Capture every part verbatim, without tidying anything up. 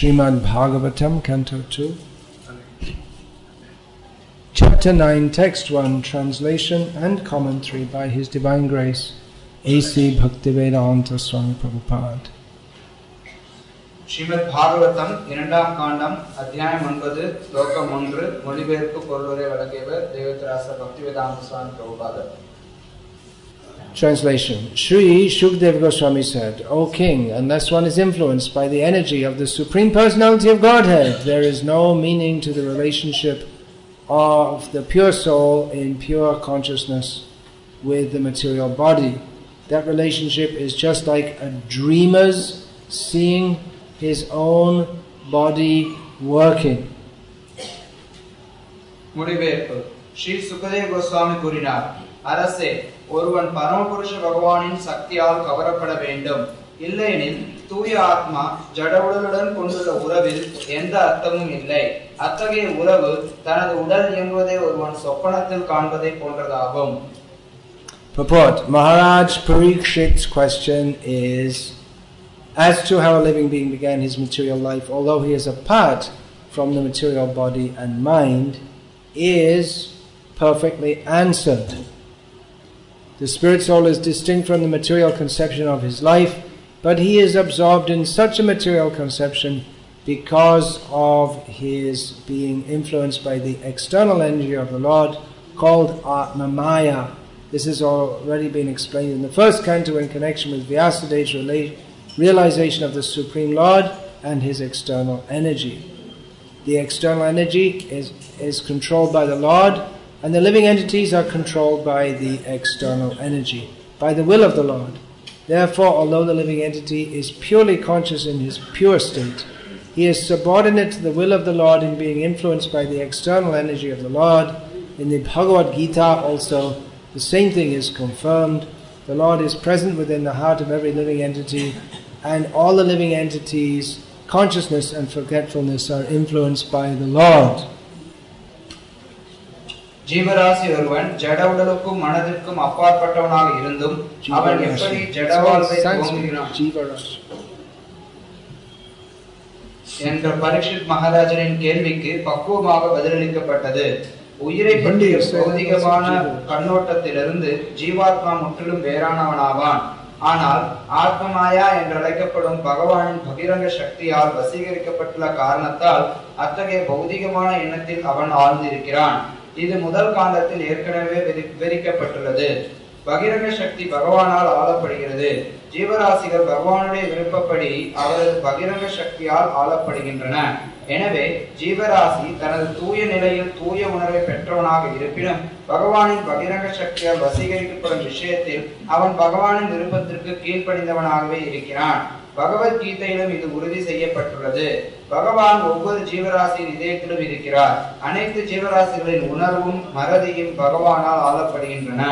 Srimad Bhagavatam, Canto two, Chapter nine, Text one, Translation and Commentary by His Divine Grace, A C Bhaktivedanta Swami Prabhupada. Srimad Bhagavatam, இரண்டாம் காண்டம், அத்தியாயம் ஒன்பது, ஸ்லோகம் ஒன்று, மொழிபெயர்ப்பு பொருளுரை வழங்கியவர் தேவத்ராச பக்திவேதாந்த சுவாமி பிரபுபாதர். Translation. Sri Shukdev Goswami said, O King, unless one is influenced by the energy of the Supreme Personality of Godhead, there is no meaning to the relationship of the pure soul in pure consciousness with the material body. That relationship is just like a dreamer's seeing his own body working. முடிவேற்பு Sri Sukadeva Goswami கூறினார், அரசே, ஒருவன் பரமபுருஷ பகவானின் சக்தியால் கவரப்பட வேண்டும். இல்லையெனில் தூய ஆத்மா ஜடவுடலுடன் கொண்டுள்ள உறவில் எந்த அர்த்தமும் இல்லை. அத்தகைய உறவு தனது உடல் இயங்குவதை ஒருவன் சொப்பனத்தில் காண்பதை போன்றதாகும். Purport. Maharaj Parikshit's question is as to how a living being began his material life, although he is apart from the material body and mind, is perfectly answered. The spirit soul is distinct from the material conception of his life, but he is absorbed in such a material conception because of his being influenced by the external energy of the Lord, called Atma Maya. This has already been explained in the first canto in connection with Vyasadev's realization of the Supreme Lord and his external energy. The external energy is, is controlled by the Lord, and the living entities are controlled by the external energy, by the will of the Lord. Therefore, although the living entity is purely conscious in his pure state, he is subordinate to the will of the Lord in being influenced by the external energy of the Lord. In the Bhagavad Gita also, the same thing is confirmed. The Lord is present within the heart of every living entity, and all the living entities' consciousness and forgetfulness are influenced by the Lord. ஜீவராசி ஒருவன் ஜட உடலுக்கும் மனதிற்கும் அப்பாற்பட்டவனாக இருந்தும் அவன் எப்படி ஜட வாழ்வை துவங்குகிறான் என்ற பரீட்சித் மகாராஜனின் கேள்விக்கு பக்குவமாக பதிலளிக்கப்பட்டது. உயிரை பற்றிய பௌதிகமான கண்ணோட்டத்திலிருந்து ஜீவாத்மா முற்றிலும் வேறானவனாவான். ஆனால் ஆத்மமாயா என்றழைக்கப்படும் பகவானின் பகிரங்க சக்தியால் வசீகரிக்கப்பட்டுள்ள காரணத்தால் அத்தகைய பௌதிகமான எண்ணத்தில் அவன் ஆழ்ந்திருக்கிறான். இது முதல் காண்டத்தில் ஏற்கனவே விவரிக்கப்பட்டுள்ளது. பகிரங்க சக்தி பகவானால் ஆளப்படுகிறது. ஜீவராசிகள் பகவானுடைய விருப்பப்படி அவரது பகிரங்க சக்தியால் ஆளப்படுகின்றன. எனவே ஜீவராசி தனது தூய நிலையில் தூய உணர்வை பெற்றவனாக இருப்பினும் பகவானின் பகிரங்க சக்தியால் வசீகரிக்கப்படும் விஷயத்தில் அவன் பகவானின் விருப்பத்திற்கு கீழ்ப்படிந்தவனாகவே இருக்கிறான். பகவத்கீதையிலும் இது உறுதி செய்யப்பட்டுள்ளது. பகவான் ஒவ்வொரு ஜீவராசியின் இதயத்திலும் இருக்கிறார். அனைத்து ஜீவராசிகளின் உணர்வும் மறதியும் பகவானால் ஆளப்படுகின்றன.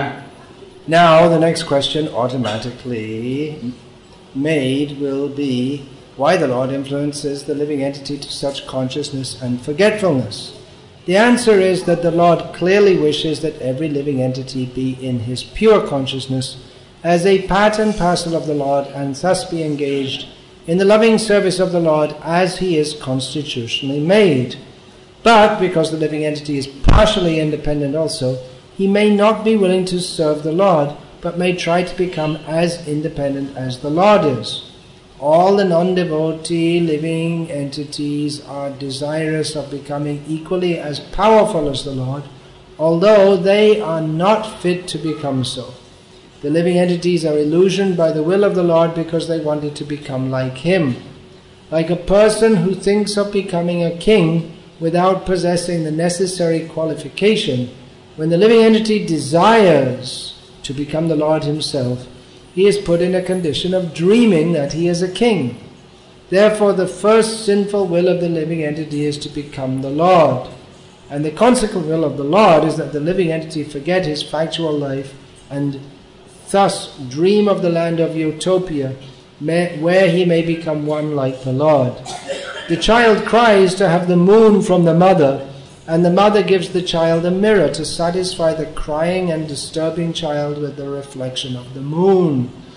Now the next question automatically made will be why the Lord influences the living entity to such consciousness and forgetfulness. The answer is that the Lord clearly wishes that every living entity be in his pure consciousness as a part and parcel of the Lord, and thus be engaged in the loving service of the Lord as he is constitutionally made. But because the living entity is partially independent also, he may not be willing to serve the Lord, but may try to become as independent as the Lord is. All the non-devotee living entities are desirous of becoming equally as powerful as the Lord, although they are not fit to become so. The living entities are illusioned by the will of the Lord because they wanted to become like him. Like a person who thinks of becoming a king without possessing the necessary qualification, when the living entity desires to become the Lord himself, he is put in a condition of dreaming that he is a king. Therefore, the first sinful will of the living entity is to become the Lord. And the consequent will of the Lord is that the living entity forget his factual life and thus dream of the land of utopia, where he may become one like the Lord. The child cries to have the moon from the mother, and the mother gives the child a mirror to satisfy the crying and disturbing child with the reflection of the moon.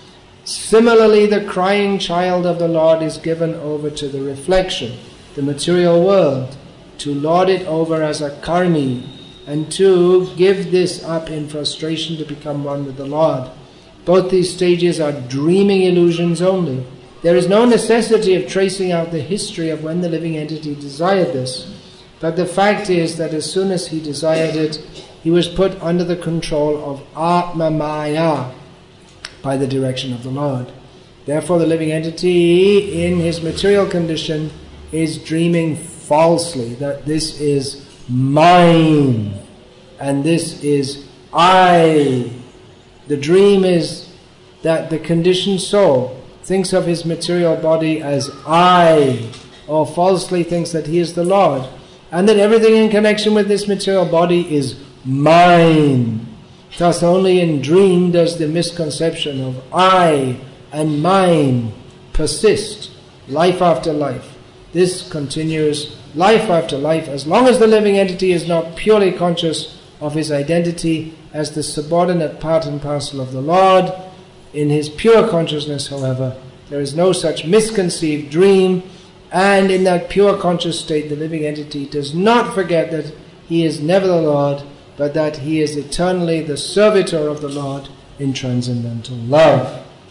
Similarly, the crying child of the Lord is given over to the reflection, the material world, to lord it over as a karmi, and to give this up in frustration to become one with the Lord. Both these stages are dreaming illusions only. There is no necessity of tracing out the history of when the living entity desired this, but the fact is that as soon as he desired it, he was put under the control of Atma Maya by the direction of the Lord. Therefore, the living entity in his material condition is dreaming falsely that this is mine and this is I. The dream is that the conditioned soul thinks of his material body as I, or falsely thinks that he is the Lord, and that everything in connection with this material body is mine. Thus only in dream does the misconception of I and mine persist, life after life. This continues life after life as long as the living entity is not purely conscious of his identity as the subordinate part and parcel of the Lord. In his pure consciousness, however, there is no such misconceived dream, and in that pure conscious state the living entity does not forget that he is never the Lord, but that he is eternally the servitor of the Lord in transcendental love.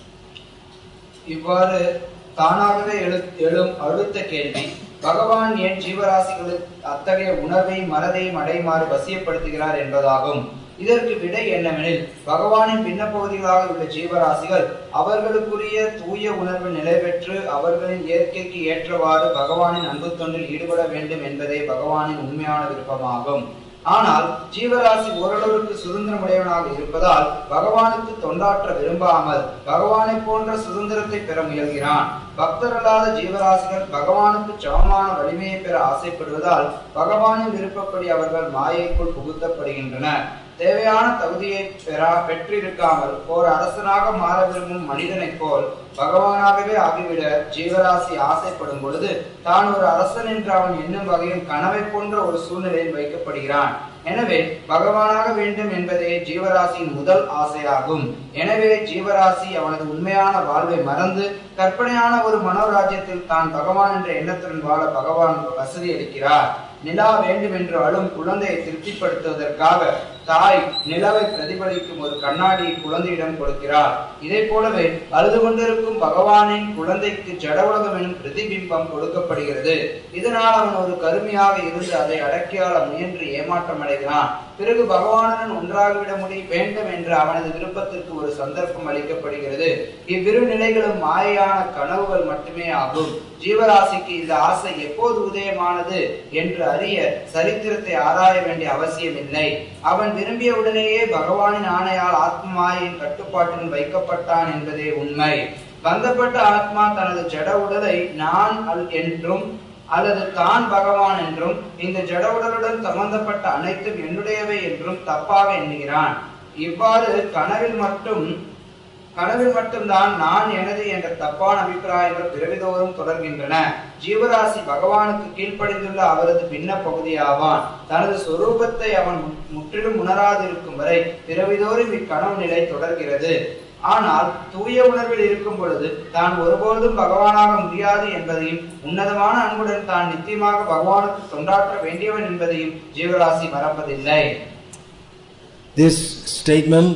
இவ்வாறு தானாகவே எழும் அடுத்த கேள்வி, பகவான் ஏன் ஜீவராசிகளுக்கு அத்தகைய உணர்வை மனதையும் அடைமாறு வசியப்படுத்துகிறார் என்பதாகும். இதற்கு விடை என்னவெனில், பகவானின் பின்ன பகுதிகளாக உள்ள ஜீவராசிகள் அவர்களுக்குரிய தூய உணர்வு நிலை பெற்று அவர்களின் இயற்கைக்கு ஏற்றவாறு பகவானின் அன்பு தொண்டில் ஈடுபட வேண்டும் என்பதே பகவானின் உண்மையான விருப்பமாகும். ஆனால் ஜீவராசி ஓரளவுக்கு சுதந்திரமுடையவனாக இருப்பதால் பகவானுக்கு தொண்டாற்ற விரும்பாமல் பகவானை போன்ற சுதந்திரத்தை பெற முயல்கிறான். பக்தரல்லாத ஜீவராசிகள் பகவானுக்கு சமமான வலிமையை பெற ஆசைப்படுவதால் பகவானின் விருப்பப்படி அவர்கள் மாயைக்குள் புகுத்தப்படுகின்றன. தேவையான தகுதியை பெறா பெற்றிருக்காமல் ஓர் அரசனாக மாற விரும்பும் மனிதனைப் போல் பகவானாகவே ஆகிவிட ஜீவராசி ஆசைப்படும் பொழுது தான் ஒரு அரசன் என்று அவன் எண்ணும் வகையில் கனவை போன்ற ஒரு சூழ்நிலையில் வைக்கப்படுகிறான். எனவே பகவானாக வேண்டும் என்பதே ஜீவராசியின் முதல் ஆசையாகும். எனவே ஜீவராசி அவனது உண்மையான வாழ்வை மறந்து கற்பனையான ஒரு மனோராஜ்யத்தில் தான் பகவான் என்ற எண்ணத்துடன் வாழ பகவான் வசதி அளிக்கிறார். நிலா வேண்டும் என்று அழும் குழந்தையை திருப்திப்படுத்துவதற்காக தாய் நிலவை பிரதிபலிக்கும் ஒரு கண்ணாடியை குழந்தையிடம் கொடுக்கிறார். இதை போலவே அழுது கொண்டிருக்கும் பகவானின் குழந்தைக்கு ஜட உலகம் எனும் பிரதிபிம்பம் கொடுக்கப்படுகிறது. இதனால் அவன் ஒரு கருமையாக இருந்து அதை அடக்கியாள முயன்று ஏமாற்றம் அடைகிறான். பிறகு பகவானுடன் ஒன்றாகிவிட முடிய வேண்டும் என்று அவனது விருப்பத்திற்கு ஒரு சந்தர்ப்பம் அளிக்கப்படுகிறது. இவ்விரு நிலைகளும் மாயையான கனவுகள் மட்டுமே ஆகும். ஜீவராசிக்கு இந்த ஆசை எப்போது உதயமானது என்று அறிய சரித்திரத்தை ஆராய வேண்டிய அவசியம் இல்லை. அவன் விரும்பிய உடனேயே பகவானின் ஆணையால் ஆத்ம மாயையின் கட்டுப்பாட்டில் வைக்கப்பட்டான் என்பதே உண்மை. பந்தப்பட்ட ஆத்மா தனது ஜட உடலை நான் என்றும் அல்லது தான் பகவான் என்றும் இந்த ஜட உடலுடன் சம்பந்தப்பட்ட அனைத்தும் என்னுடையவை என்றும் தப்பாக எண்ணுகிறான். இவ்வாறு கனவில் மட்டும் கனவில் மட்டும்தான் நான் எனது என்ற தப்பான அபிப்பிராயங்கள் பிறவிதோறும் தொடர்கின்றன. ஜீவராசி பகவானுக்கு கீழ்ப்படிந்துள்ள அவரது பின்ன பகுதியாவான். தனது சொரூபத்தை அவன் முற்றிலும் உணராதிருக்கும் வரை பிறவிதோறும் இக்கனவு நிலை தொடர்கிறது. ஆனால் தூய உணர்வில் இருக்கும் பொழுது தான் ஒருபோதும் பகவானாக முடியாது என்பதையும் உன்னதமான அன்புடன் தான் நித்தியமாக பகவானுக்கு தொண்டாற்ற வேண்டியவன் என்பதையும் ஜீவராசி மறப்பதில்லை. This statement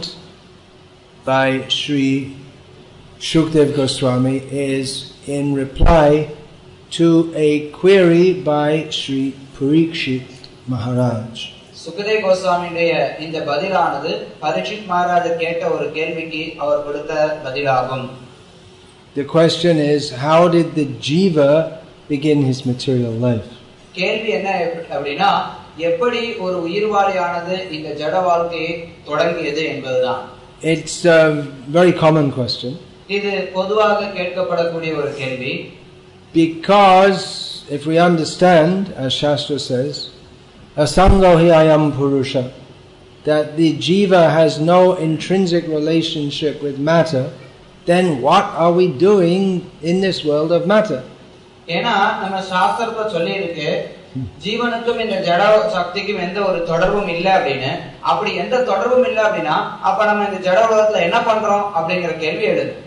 by Sri Shukdev Goswami is in reply to a query by Sri Parikshit Maharaj. Sukhdev கோஸ்வாமியுடைய இந்த பதிலானது பரீட்சித் மகாராஜர் கேட்ட ஒரு கேள்விக்கு அவர் கொடுத்த பதிலாகும். The question is, how did the jiva begin his material life? கேள்வி என்ன அப்படின்னா, எப்படி ஒரு உயிர்வாளியானது இந்த ஜட வாழ்க்கையை தொடங்கியது என்பதுதான். It's a very common question. இது பொதுவாக கேட்கப்படக்கூடிய ஒரு கேள்வி. Because if we understand, as Shastra says, Asango hi ayam purusha, that the jiva has no intrinsic relationship with matter, then what are we doing in this world of matter? ஏன்னா நம்ம சாஸ்திரத்தை சொல்லி இருக்கு, ஜீவனுக்கும் இந்த ஜட சக்திக்கும் எந்த ஒரு தொடர்பும் இல்லை அப்படின்னு. அப்படி எந்த தொடர்பும் இல்லை அப்படின்னா அப்ப நம்ம இந்த ஜட உலகத்துல என்ன பண்றோம் அப்படிங்கிற கேள்வி எழுது.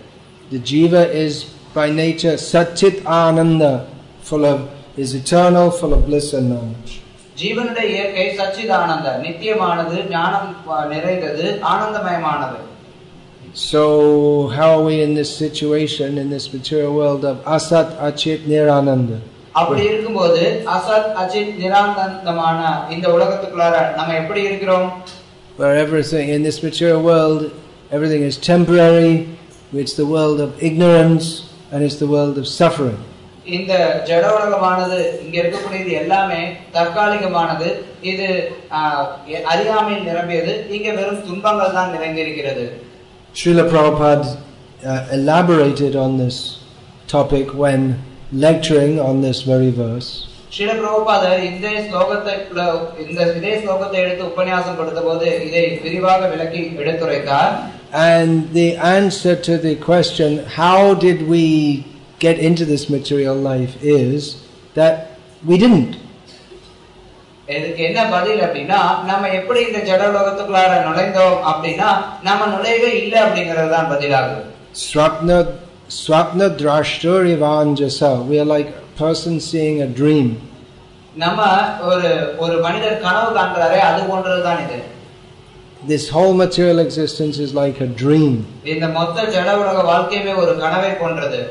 The jiva is by nature Satchit Ananda, full of, is eternal, full of bliss and knowledge. ஜீவனுடைய இயற்கை சச்சிதானந்த, நித்தியமானது, ஞானம் நிறைந்தது, ஆனந்தமயமானது. So how are we in this situation, in this material world of Asat, Achit, Nirananda? அப்படி இருக்கும்போது அசத் அச்சித் நிரானந்தமான இந்த உலகத்துக்குள்ளார நம்ம எப்படி இருக்கிறோம்? Where everything in this material world, everything is temporary, it's the world of ignorance and it's the world of suffering. இந்த ஜட உலகமானது, இங்க இருக்கக்கூடியது எல்லாமே தற்காலிகமானது, இது அறியாமையில் நிரம்பியது, இங்க வெறும் துன்பங்கள் தான் நிறைந்திருக்கிறது. Srila Prabhupada uh, elaborated on this topic when lecturing on this very verse. Srila பிரபுபாதர் இந்த ஸ்லோகத்தை இந்த இதே ஸ்லோகத்தை எடுத்து உபன்யாசம் கொடுத்தபோது இதை விரிவாக விளக்கி எடுத்துரைத்தார். And the answer to the question, how did we get into this material life, is that we didn't. இதுக்கு என்ன பதில் அப்படின்னா, நம்ம எப்படி இந்த ஜட உலகத்துக்குள்ளார நுழைந்தோம் அப்படின்னா நம்ம நுழையவே இல்லை அப்படிங்கிறது தான் பதிலாகும். Swapna Swapna drashturi vanjasa. We are like a person seeing a dream. நம்ம ஒரு ஒரு மனிதர் கனவு காண்றாரே, அது போன்றதுதான் இது. This whole material existence is like a dream. இந்த மொத்த ஜட உலக வாழ்க்கையே ஒரு கனவை போன்றது.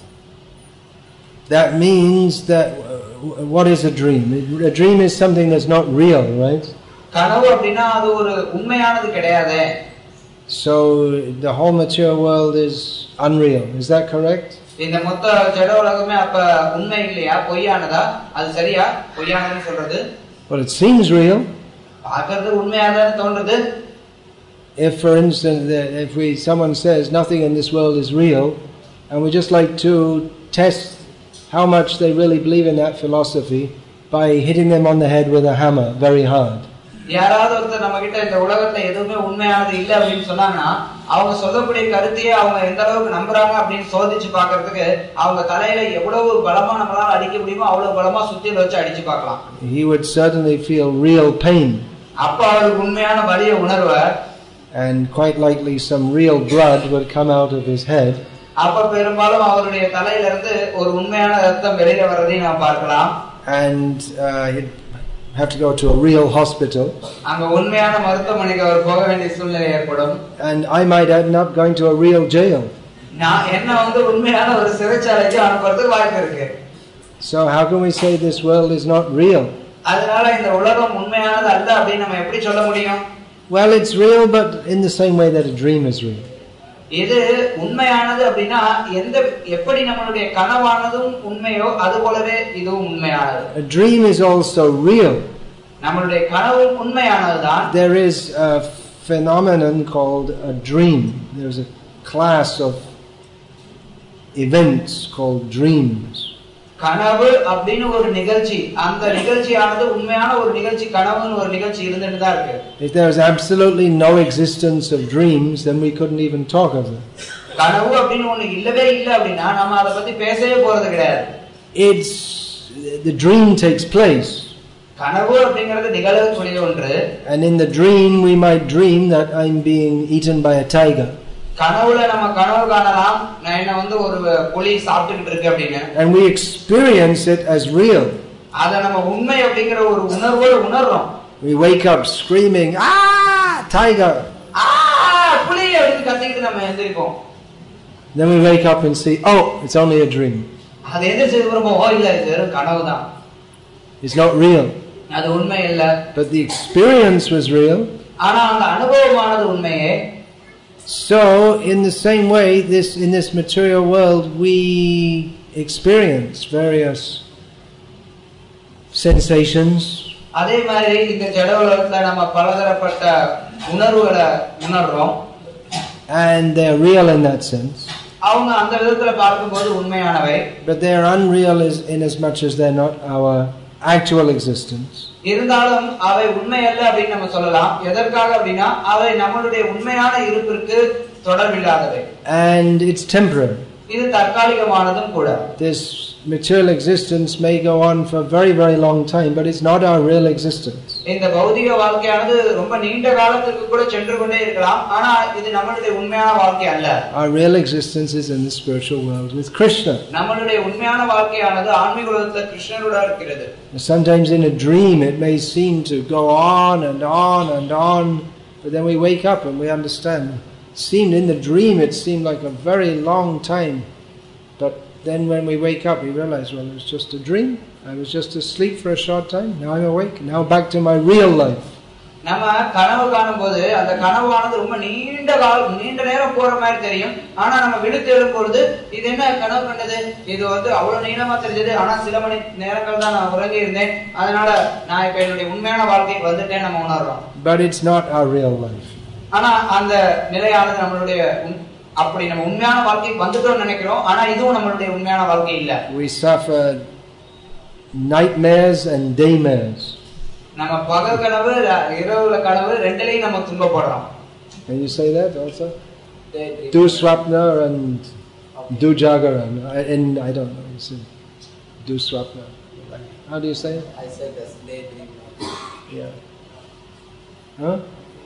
That means that uh, what is a dream? A dream is something that's not real, right? கனவு அப்படினா அது ஒரு உண்மையானது கிடையாது. So the whole material world is unreal. Is that correct? இந்த மொத்த ஜட உலகமே அப்ப உண்மை இல்லையா, பொய்யானதா? அது சரியா, பொய்யானதுன்னு சொல்றது? Well, it seems real. பார்க்கிறது உண்மையானதா தோன்றுது. If, for instance, if we someone says nothing in this world is real, and we just like to test how much they really believe in that philosophy by hitting them on the head with a hammer very hard. யாராவது ஒருத்தர் நம்ம கிட்ட இந்த உலகத்துல எதுவுமே உண்மையானது இல்ல அப்படின்னு சொன்னாங்கன்னா அவங்க சொல்லக்கூடிய கருத்தையே அவங்க எந்த அளவுக்கு நம்புறாங்க அப்படின்னு சோதிச்சு பார்க்கிறதுக்கு அவங்க தலையில எவ்வளவு பலமா நம்மளால அடிக்க முடியுமோ அவ்வளவு பலமா சுத்தியில வச்சு அடிச்சு பார்க்கலாம். He would certainly feel real pain. அப்ப அவருக்கு உண்மையான வலியை உணர்வார். And quite likely some real blood would come out of his head. அப்ப பெரும்பாலும் அவருடைய தலையில இருந்து ஒரு உண்மையான ரத்தம் வெளியில வரதை நாம் பார்க்கலாம். And uh, he'd have to go to a real hospital. அங்க உண்மையான மருத்துவமனைக்கு அவர் போக வேண்டிய சூழ்நிலை ஏற்படும். And I might end up going to a real jail. நான் என்ன வந்து உண்மையான ஒரு சிறைச்சாலைக்கு அனுப்புறதுக்கு வாய்ப்பு இருக்கு. So how can we say this world is not real? அதனால இந்த உலகம் உண்மையானது அல்ல அப்படி நம்ம எப்படி சொல்ல முடியும்? Well, it's real, but in the same way that a dream is real. இது உண்மையானது அப்படினா எந்த எப்படி நம்மளுடைய கனவானதும் உண்மையோ அது போலவே இதுவும் உண்மையானது. A dream is also real. நம்மளுடைய கனவும் உண்மையானதுதான். There is a phenomenon called a dream. There's a class of events called dreams. கனவு அப்படின ஒரு நிகழ்ச்சி, அந்த நிகழ்ச்சியானது உண்மையான ஒரு நிகழ்ச்சி, கனவுன்னு ஒரு நிகழ்ச்சி இருந்துட்டு தான் இருக்கு. If there is absolutely no existence of dreams, then we couldn't even talk of them. கனவு அப்படின ஒண்ணு இல்லவே இல்ல அப்படினா நாம அத பத்தி பேசவே போறது கிடையாது. It's the dream takes place. கனவு அப்படிங்கிறது நிகழக்கூடிய ஒன்று. And in the dream we might dream that I'm being eaten by a tiger. கனவுல நம்ம கனவு காணலாம் நான் என்ன வந்து ஒரு புலி சாப்பிட்டுக்கிட்டு இருக்கு அப்படினு. And we experience it as real. அத நம்ம உண்மை அப்படிங்கற ஒரு உணர்வோடு உணர்றோம். We wake up screaming, ah, tiger. Ah, புலி அப்படி கத்திட்டு நம்ம எந்திரிப்போம். Then we wake up and see, oh, it's only a dream. அது எந்திரிச்சு வரும்போது ஓ இல்ல இது வெறும் கனவுதான். It's not real. அது உண்மை இல்ல. But the experience was real. ஆனா அந்த அனுபவமானது உண்மையே. So in the same way, this in this material world we experience various sensations. அதே மாதிரி இந்த ஜட உலகத்துல நம்ம பலதரப்பட்ட உணர்வுகளை உணர்றோம். And they're real in that sense. அவங்க அந்த விதத்துல பார்க்கும்போது உண்மையானவை. But they are unreal as in as much as they're not our actual existence. இருந்தாலும் அவை உண்மை அல்ல அப்படி நம்ம சொல்லலாம். எதற்காக அப்படினா அவை நம்மளுடைய உண்மையான இருப்பிற்கு தொடர்பில்லாதவை. And it's temporary. இது தற்காலிகமானதும் கூட. This material existence may go on for a very very long time, but it's not our real existence. இந்த பௌதிக வாழ்க்கையானது ரொம்ப நீண்ட காலத்துக்கு கூட சென்று கொண்டே இருக்கலாம், ஆனா இது நம்மளுடைய உண்மையான வாழ்க்கை அல்ல. Our real existence is in the spiritual world with Krishna. நம்மளுடைய உண்மையான வாழ்க்கையானது ஆன்மீக உலகத்துல கிருஷ்ணரோட இருக்கிறது. Sometimes in a dream it may seem to go on and on and on, but then we wake up and we understand. It seemed in the dream it seemed like a very long time, but then when we wake up we realize, well, it was just a dream. I was just asleep for a short time. Now I'm awake. Now back to my real life. நம்ம கனவு காணும்போது அந்த கனவானது ரொம்ப நீண்ட காலம் நீண்ட நேரம் போற மாதிரி தெரியும். ஆனா நம்ம விழித்து எழும்பொழுது இது என்ன கனவு கண்டது, இது வந்து அவ்வளவு நீளமா தெரிஞ்சது, ஆனா சில மணி நேரங்கள் தான் நான் உறங்கி இருந்தேன், அதனால நான் இப்ப என்னுடைய உண்மையான வாழ்க்கைக்கு வந்துட்டேன் நம்ம உணர்றோம். But it's not our real life. ஆனா அந்த நிலையானது நம்மளுடைய அப்படி நம்ம உண்மையான வாழ்க்கைக்கு வந்துட்டோம்னு நினைக்கிறோம், ஆனா இதுவும் நம்மளுடைய உண்மையான வாழ்க்கை இல்ல. We suffer nightmares and daymares. நம்ம பகல் கனவு இரவுல கனவு ரெண்டுலயும் நம்ம துன்பப்படுறோம். Can you say that also? Duswapna and Dujagaran. And I don't know. You say Duswapna. How do you say it? I said this daydream. Yeah. Huh?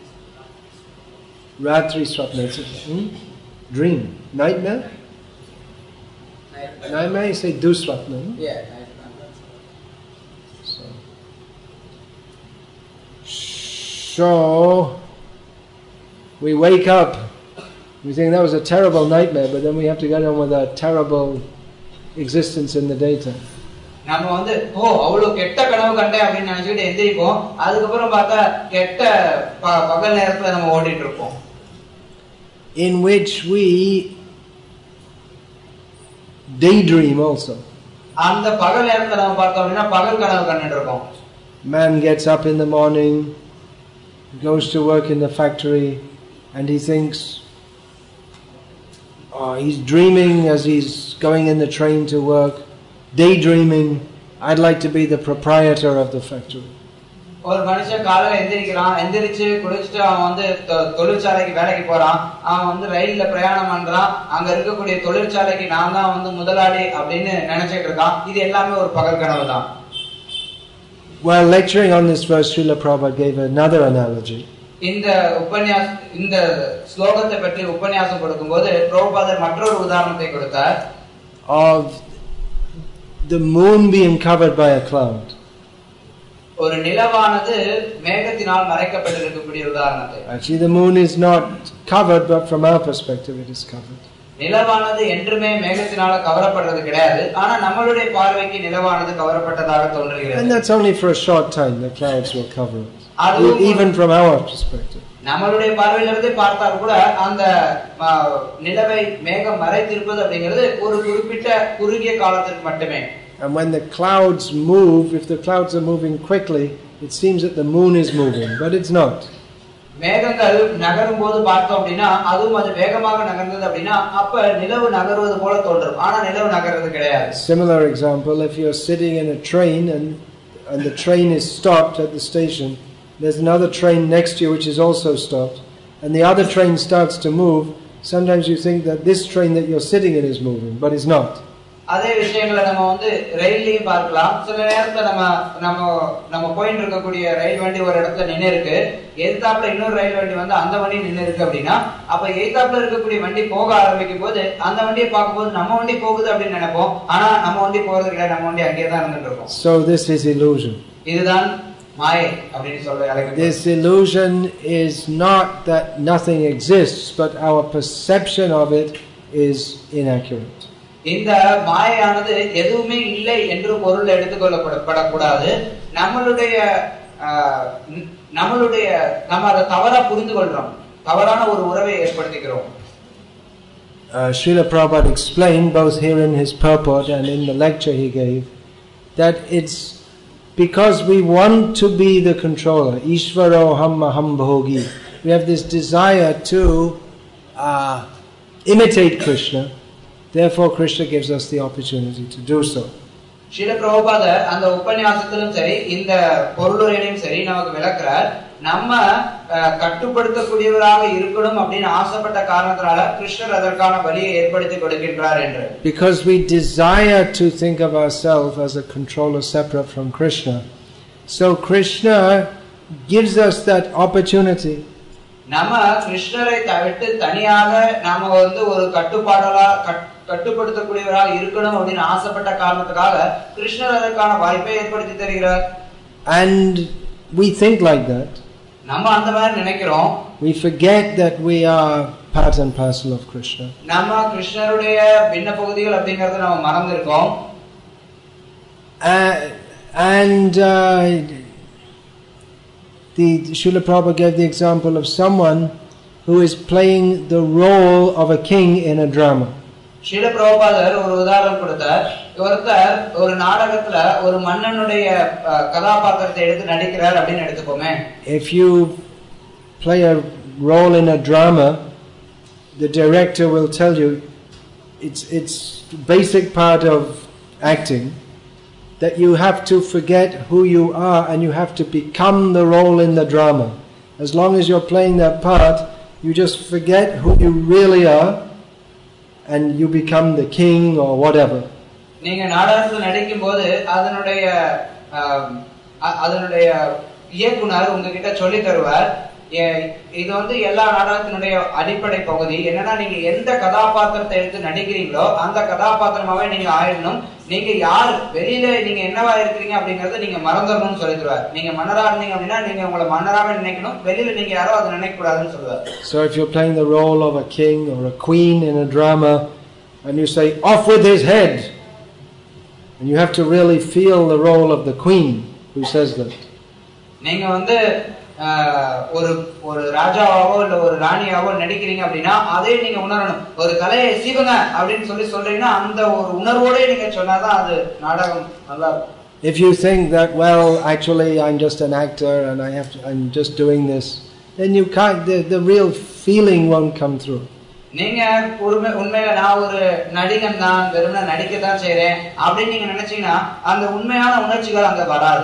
Ratri Swapna. It's a hmm? dream. Nightmare? Nightmare. Nightmare, you say Duswapna. Hmm? Yeah. So, we wake up, we think that was a terrible nightmare, but then we have to get on with a terrible existence in the daytime. நம்ம வந்து ஓ அவ்வளவு கெட்ட கனவு கண்டேன் அப்படின்னு நினைச்சிட்டு எந்திரிப்போம், அதுக்கப்புறம் பார்த்தா கெட்ட பகல் நேரத்துல நம்ம ஓடிட்டு இருப்போம். In which we daydream also. அந்த பகல் நேரத்துல நம்ம பார்த்தோம் அப்படின்னா பகல் கனவு கண்டுட்டு இருக்கோம். Man gets up in the morning, goes to work in the factory, and he thinks, oh, he's dreaming as he's going in the train to work, daydreaming, I'd like to be the proprietor of the factory. ஒரு மனுஷன் காலையில எந்திரிக்கிறான், எந்திரிச்சு குளிச்சுட்டு அவன் வந்து தொழிற்சாலைக்கு வேலைக்கு போறான், அவன் வந்து ரயில்ல பிரயாணம் பண்றான், அங்க இருக்கக்கூடிய தொழிற்சாலைக்கு நான் தான் வந்து முதலாளி அப்படின்னு நினைச்சிட்டு இருக்கான். இது எல்லாமே ஒரு பகல் கனவு தான். While lecturing on this verse, Srila Prabhupada gave another analogy. இந்த உபன்யாச இந்த ஸ்லோகத்தை பற்றி உபன்யாசம் கொடுக்கும்போது பிரபுபாதர் மற்றொரு உதாரணத்தை கொடுத்தார். Of the moon being covered by a cloud. ஒரு நிலவானது மேகத்தினால் மறைக்கப்பட்டிருக்கக்கூடிய உதாரணத்தை. Actually, the moon is not covered, but from our perspective, it is covered. நிலவானது என்றுமே மேகத்தினால கவரப்படுறது கிடையாது, ஆனா நம்மளுடைய பார்வைக்கு நிலவானது கவரப்பட்டதாக தோன்றுகிறது. And that's only for a short time. The clouds will cover it, even from our perspective. நம்மளுடைய பார்வையிலிருந்து பார்த்தால் கூட அந்த நிலவை மேகம் மறைத்திருப்பது அப்படிங்கிறது ஒரு குறிப்பிட்ட குறுகிய காலத்திற்கு மட்டுமே. And when the clouds move, if the clouds are moving quickly, it seems that the moon is moving, but it's not. மேகங்கள் நகரும் போது பார்த்தோம் அப்படின்னா அதுவும் அது வேகமாக நகர்ந்தது அப்படின்னா அப்ப நிலவு நகருவது போல தோன்றும், ஆனா நிலவு நகர்றது கிடையாது. Similar example, if you're sitting in a train and and the train is stopped at the station, there's another train next to you which is also stopped, and the other train starts to move, sometimes you think that this train that you're sitting in is moving, but it's not. அதே விஷயங்களை நம்ம வந்து ரயில்லையும் பார்க்கலாம். சில நேரத்துல நம்ம நம்ம நம்ம போயிட்டு இருக்கக்கூடிய ரயில் வண்டி ஒரு இடத்துல நின்று இருக்கு, எதிர்த்தாப்புல இன்னொரு ரயில் வண்டி வந்து அந்த வண்டி நின்று இருக்கு அப்படின்னா அப்ப எதிர்த்தாப்புல இருக்கக்கூடிய வண்டி போக ஆரம்பிக்கும் போது அந்த வண்டியை பார்க்கும்போது நம்ம வண்டி போகுது அப்படின்னு நினைப்போம், ஆனா நம்ம வண்டி போறது கிடையாது, நம்ம வண்டி அங்கேயே தான் இருந்துட்டு இருக்கோம். So this is illusion. இதுதான் மாயை அப்படின்னு சொல்ல. This illusion is not that nothing exists, but our perception of it is inaccurate. இந்த மாயானது எதுவுமே இல்லை என்று பொருள் எடுத்துக்கொள்ளப்படக்கூடாது. நம்மளுடைய நம்மளுடைய நம்ம அதை தவறா புரிந்து கொள்றோம், தவறான ஒரு உறவை ஏற்படுத்திக்கிறோம். Srila Prabhupada explained both here in his purport and in the lecture he gave that it's because we want to be the controller. Ishvaro ham aham bhogi. We have this desire to uh, imitate Krishna. Therefore, Krishna gives us the opportunity to do so. Srila பிரபுபாதர் அந்த உபன்யாசத்திலும் சரி இந்த பொருளுரையிலும் சரி நமக்கு விளக்குறார், நம்ம கட்டுப்படுத்தக்கூடியவராக இருக்கணும் அப்படின்னு ஆசைப்பட்ட காரணத்தினால கிருஷ்ணர் அதற்கான வழியை ஏற்படுத்தி கொடுக்கின்றார் என்று. Because we desire to think of ourselves as a controller separate from Krishna, so Krishna gives us that opportunity. நம்ம கிருஷ்ணரை தவிர்த்து தனியாக நாம வந்து ஒரு கட்டுப்பாடலா கட்டுப்படுத்தக்கூடியவராக இருக்கணும் அப்படின்னு ஆசைப்பட்ட காரணத்துக்காக கிருஷ்ணர் அதற்கான வாய்ப்பை ஏற்படுத்தி தருகிறார். And we think like that. நம்ம அந்த மாதிரி நினைக்கிறோம். We forget that we are part and parcel of Krishna. நம்ம கிருஷ்ணருடைய பின்ன பகுதிகள் அப்படிங்கறத நாம மறந்திருக்கோம். And uh, the Srila Prabhupada gave the example of someone who is playing the role of a king in a drama. Srila பிரபுபாதர் ஒரு உதாரணம் கொடுத்தார். ஒருத்தர் ஒரு நாடகத்துல ஒரு மன்னனுடைய கதாபாத்திரத்தை எடுத்து நடிக்கிறார் அப்படின்னு எடுத்துக்கோமே. If you play a role in a drama, the director will tell you it's it's basic part of acting that you have to forget who you are and you have to become the role in the drama. As long as you're playing that part, you just forget who you really are and you become the king or whatever. நீங்க நாடகத்துல நடிக்கும்போது அதனுடைய அதனுடைய இயக்குனர் உங்ககிட்ட சொல்லி தருவார். இது வந்து எல்லா நாடகத்தினுடைய அடிப்படை பகுதி. என்னன்னா நீங்க எந்த கதாபாத்திரத்தை எடுத்து நடிக்கிறீங்களோ அந்த கதாபாத்திரமாவே நீங்க ஆயிடணும். நீங்க யார் வெளியில நீங்க என்னவா இருக்கிறீங்க அப்படிங்கறத நீங்க மறந்துடணும்னு சொல்லி தருவார். நீங்க மன்னரா இருந்தீங்க அப்படின்னா நீங்க உங்களை மன்னராவே நினைக்கணும். வெளியில நீங்க யாரோ அதை நினைக்க கூடாதுன்னு சொல்லுவார். So if you're playing the role of a king or a queen in a drama and you say off with his head, and you have to really feel the role of the queen who says that. நீங்க வந்து ஒரு ஒரு ராஜாவாவோ இல்ல ஒரு ராணியாவோ நடிக்கிறீங்க அப்படின்னா அதே நீங்க உணரணும். ஒரு கலையை சீவங்க அப்படின்னு சொல்லி சொல்றீங்கன்னா அந்த ஒரு உணர்வோட நீங்க சொன்னாதான் அது நாடகம் நல்லா இருக்கும். If you think that, well, actually I'm just an actor and I have to, I'm just doing this, then you can't, the, the real feeling won't come through. நீங்க உண்மையில நான் ஒரு நடிகன் தான், வெறும் நடிக்க தான் செய்றேன் அப்படின்னு நீங்க நினைச்சீங்கன்னா அந்த உண்மையான உணர்ச்சிகள் அங்க வராது.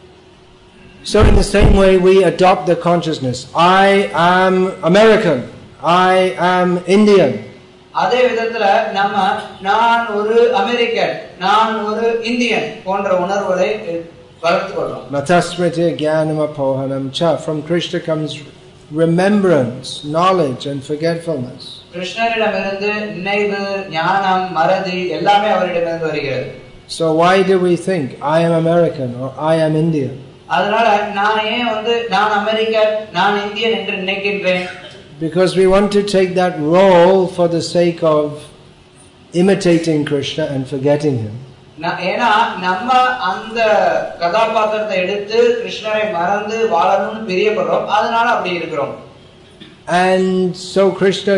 So in the same way we adopt the consciousness, I am American, I am Indian. அதே விதத்துல நம்ம நான் ஒரு அமெரிக்கன், நான் ஒரு இந்தியன் போன்ற உணர்வுகளை வளர்த்துக் கொள்றோம். Matasmriti jnanam apohanam cha. From Krishna comes remembrance, knowledge and forgetfulness. கிருஷ்ணரிடமிருந்து நினைவு, ஞானம், மறதி எல்லாமே அவரிடமிருந்து வருகிறது. So why do we think I am American or I am Indian? அதனால நான் ஏன் வந்து நான் அமெரிக்கன், நான் இந்தியன் என்று நினைக்கின்றேன்? Because we want to take that role for the sake of imitating Krishna and forgetting him. ஏனா நம்ம அந்த கதாபாத்திரத்தை எடுத்து கிருஷ்ணரை மறந்து வாழணும்னு பிரியப்படுறோம். அதனால அப்படி இருக்கிறோம். And so Krishna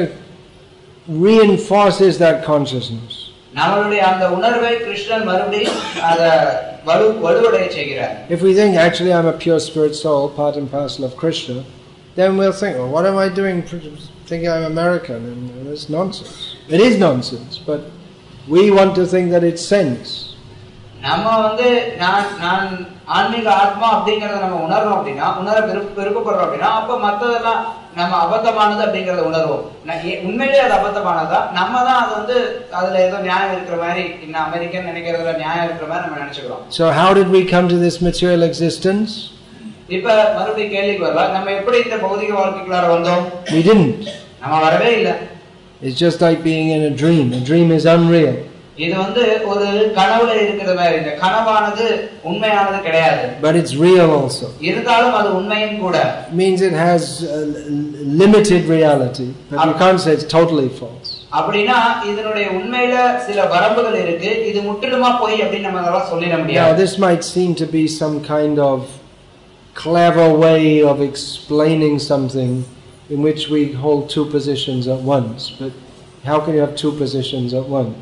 reinforces that consciousness. நம்மளுடைய அந்த உணர்வை கிருஷ்ணன் மறுபடியும் அத வலுவடைய செய்கிறார். If we think actually I'm a pure spirit soul, part and parcel of Krishna, then we'll think, well, what am I doing thinking I'm American? And it's nonsense. It is nonsense, but we want to think that it's sense. நம்ம வந்து நான் நான் ஆன்மீக ஆத்மா அப்படிங்கறத நம்ம உணர்றோம் அப்படின்னா, உணர விருப்பப்படுறோம் அப்படின்னா, அப்ப மத்ததெல்லாம் நம்ம அபத்தமானது அப்படிங்கறத உணர்வோம். உண்மையிலேயே அது அபத்தமானதா? நம்ம தான் அது வந்து அதுல ஏதோ நியாயம் இருக்கிற மாதிரி, இன்னும் அமெரிக்கன் நினைக்கிறதுல நியாயம் இருக்கிற மாதிரி நம்ம நினைச்சுக்கிறோம். So how did we come to this material existence? இப்ப மறுபடியும் கேள்விக்கு வரலாம், நம்ம எப்படி இந்த பௌதிக வாழ்க்கைக்குள்ளார வந்தோம்? We didn't. நம்ம வரவே இல்லை. It's just like being in a dream. A dream is unreal. இது வந்து ஒரு கனவுல இருக்கிற மாதிரி, இந்த கனவானது உண்மையானது கிடையாது. But it's real also. இருந்தாலும் அது உண்மையும் கூட. It means it has a limited reality, but you can't say it's totally false. அப்படினா இதனுடைய உண்மையில சில வரம்புகள் இருக்கு. இது முற்றிலுமா போய் அப்படி நம்மளால சொல்லிட முடியாது. Now this might seem to be some kind of clever way of explaining something in which we hold two positions at once, but how can you have two positions at once?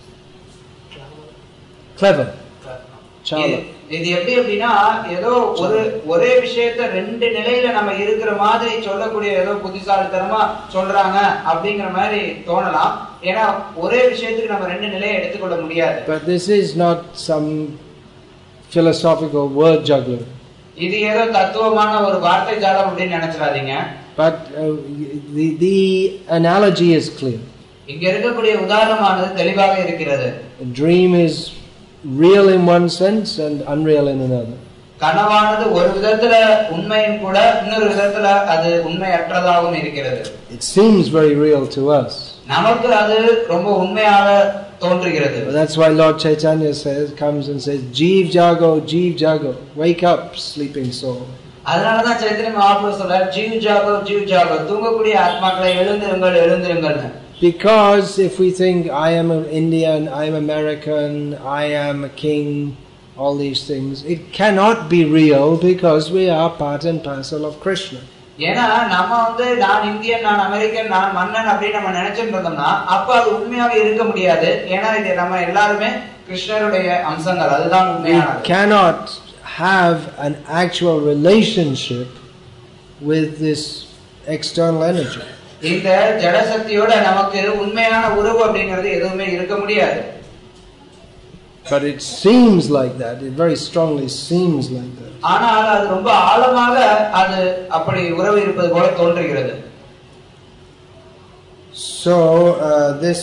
Clever. Chala. இது எப்படி அப்படின்னா ஏதோ ஒரு ஒரே விஷயத்தை ரெண்டு நிலையில நம்ம இருக்கிற மாதிரி சொல்லக்கூடிய ஏதோ புத்திசாலித்தனமா சொல்றாங்க அப்படிங்கிற மாதிரி தோணலாம். ஏன்னா ஒரே விஷயத்துக்கு நம்ம ரெண்டு நிலையை எடுத்துக்கொள்ள முடியாது. But this is not some philosophical word juggler. இது ஏதோ தத்துவமான ஒரு வார்த்தை ஜாலம் அப்படினு நினைச்சிராதீங்க. But uh, the the analogy is clear. இங்க இருக்கக்கூடிய உதாரணமானது தெளிவாக இருக்கிறது. A dream is real in one sense and unreal in another. கனவானது ஒரு விதத்துல உண்மையும் கூட இன்னொரு விதத்துல அது உண்மையற்றதாகவும் இருக்கிறது. It seems very real to us. நமக்கு அது ரொம்ப உண்மையாக தோன்றுகிறது. That's why Lord Chaitanya says comes and says Jeev Jago Jeev Jago, wake up sleeping soul. அதனால தான் சைத்தன்ய மகாபிரபு சொல்றார் ஜீவ் ஜாகோ ஜீவ் ஜாகோ, தூங்கக்கூடிய ஆத்மாக்களை எழுந்திருங்கள் எழுந்திருங்கள். Because if we think I am an Indian, I am American, I am a king, all these things, it cannot be real because we are part and parcel of Krishna. ஏன்னா நம்ம வந்து நான் இந்தியன், நான் American, நான் மன்னன் அப்படி நம்ம நினைச்சிட்டு இருந்தோம்னா அப்ப அது உண்மையாக இருக்க முடியாது. ஏன்னா இது நம்ம எல்லாருமே கிருஷ்ணருடைய அம்சங்கள், அதுதான் உண்மையானது. We cannot have an actual relationship with this external energy. இந்த ஜட சக்தியோட நமக்கு உண்மையான உறவு அப்படிங்கிறது எதுவுமே இருக்க முடியாது. But it seems like that. It very strongly seems like that. ஆனால் அது ரொம்ப ஆழமாக அது அப்படி உறவு இருப்பது போல தோன்றுகிறது. So uh, this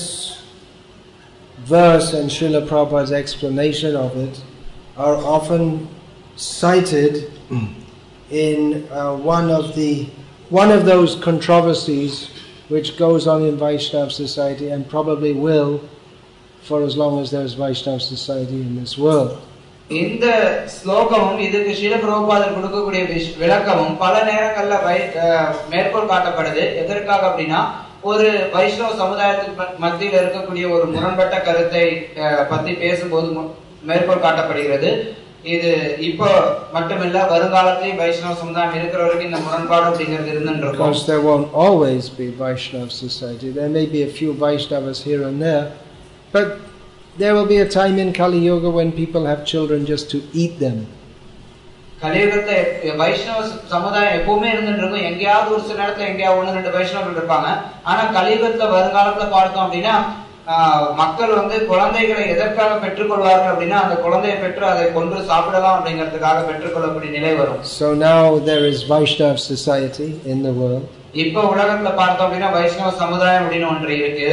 verse and Srila Prabhupada's explanation of it are often cited in uh, one of the one of those controversies which goes on in Vaishnava society and probably will for as long as there is Vaishnava society in this world. இந்த ஸ்லோகமும் இதுக்கு ஸ்ரீல பிரபுபாதர் கொடுக்கக்கூடிய விளக்கமும் பல நேரங்கள்ல மேற்கோள் காட்டப்படுது. எதற்காக அப்படின்னா ஒரு வைஷ்ணவ சமுதாயத்துக்கு மத்தியில் இருக்கக்கூடிய ஒரு முரண்பட்ட கருத்தை பத்தி பேசும்போது மேற்கோள் காட்டப்படுகிறது. இது இப்போ மட்டுமில்ல வருங்காலத்தில் வைஷ்ணவ சமுதாயம் இருக்கிற வரைக்கும் இந்த முரண்பாடு அப்படிங்கிறது இருந்துட்டு இருக்கும். Because there won't always be Vaishnava society. There may be a few Vaishnavas here and there, but there will be a time in Kali Yuga when people have children just to eat them. கலியுகத்தை வைஷ்ணவ சமுதாயம் எப்பவுமே இருந்துட்டு இருக்கும். எங்கேயாவது ஒரு சில நேரத்துல எங்கேயாவது ஒன்று ரெண்டு வைஷ்ணவர்கள் இருப்பாங்க. ஆனா கலியுகத்துல வருங்காலத்துல பார்த்தோம் அப்படின்னா மக்கள் வந்து குழந்தைகளை எதற்காக பெற்றுக்கொள்வார்கள் அப்படின்னா அந்த குழந்தையை பெற்று அதை கொன்று சாப்பிடலாம் அப்படிங்கிறதுக்காக பெற்றுக்கொள்ளக்கூடிய நிலை வரும். So now there is Vaishnava society in the world. இப்போ உலகத்துல பார்த்தோம் அப்படின்னா வைஷ்ணவ சமுதாயம் அப்படின்னு ஒன்று இருக்கு.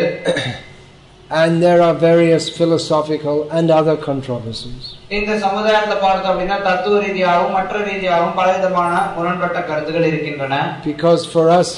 And there are various philosophical and other controversies. இந்த சமுதாயத்தை பார்த்தோம் அப்படின்னா தத்துவ ரீதியாகவும் மற்ற ரீதியாகவும் பலவிதமான முரண்பட்ட கருத்துக்கள் இருக்கின்றன. Because for us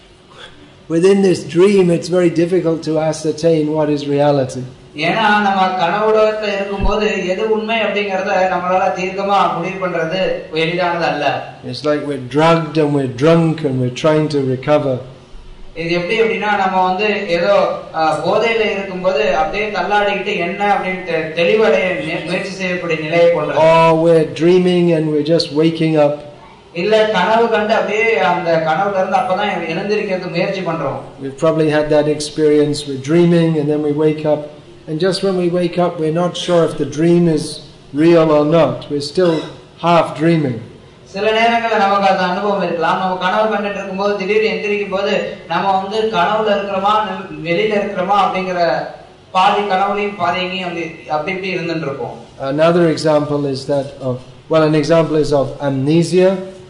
within this dream it's very difficult to ascertain what is reality. ஏன்னா நம்ம கனவுலகத்துல இருக்கும்போது எது உண்மை அப்படிங்கறத நம்மளால தீர்க்கமா முடிவு பண்றது எளிதானது அல்ல. It's like we're drugged and we're drunk and we're trying to recover. இது எப்படி அப்படின்னா நம்ம வந்து ஏதோ போதையில இருக்கும்போது அப்படியே தள்ளாடிக்கிட்டு என்ன அப்படின்னு தெளிவடைய முயற்சி செய்யக்கூடிய நிலையை போன்றது. Or we're dreaming and we're just waking up. இல்ல கனவு கண்டு அப்படியே அந்த கனவுல இருந்து அப்பதான் எழுந்திருக்கிறது முயற்சி பண்றோம். We've probably had that experience. We're dreaming and then we wake up, and just when we wake up we're not sure if the dream is real or not. We're still half dreaming. சில நேரங்கள்ல நமக்கு அந்த அனுபவம் இருக்கலாம். நம்ம கனவு கண்டுட்டு இருக்கும்போது திடீர்னு எந்திரிக்கும் போது நம்ம வந்து கனவுல இருக்கிறோமா வெளியில இருக்கிறோமா அப்படிங்கிற பாதி கனவுலையும் பாதியையும் அப்படி அப்படி இப்படி இருந்துட்டு இருப்போம். Another example is that of well an example is of amnesia.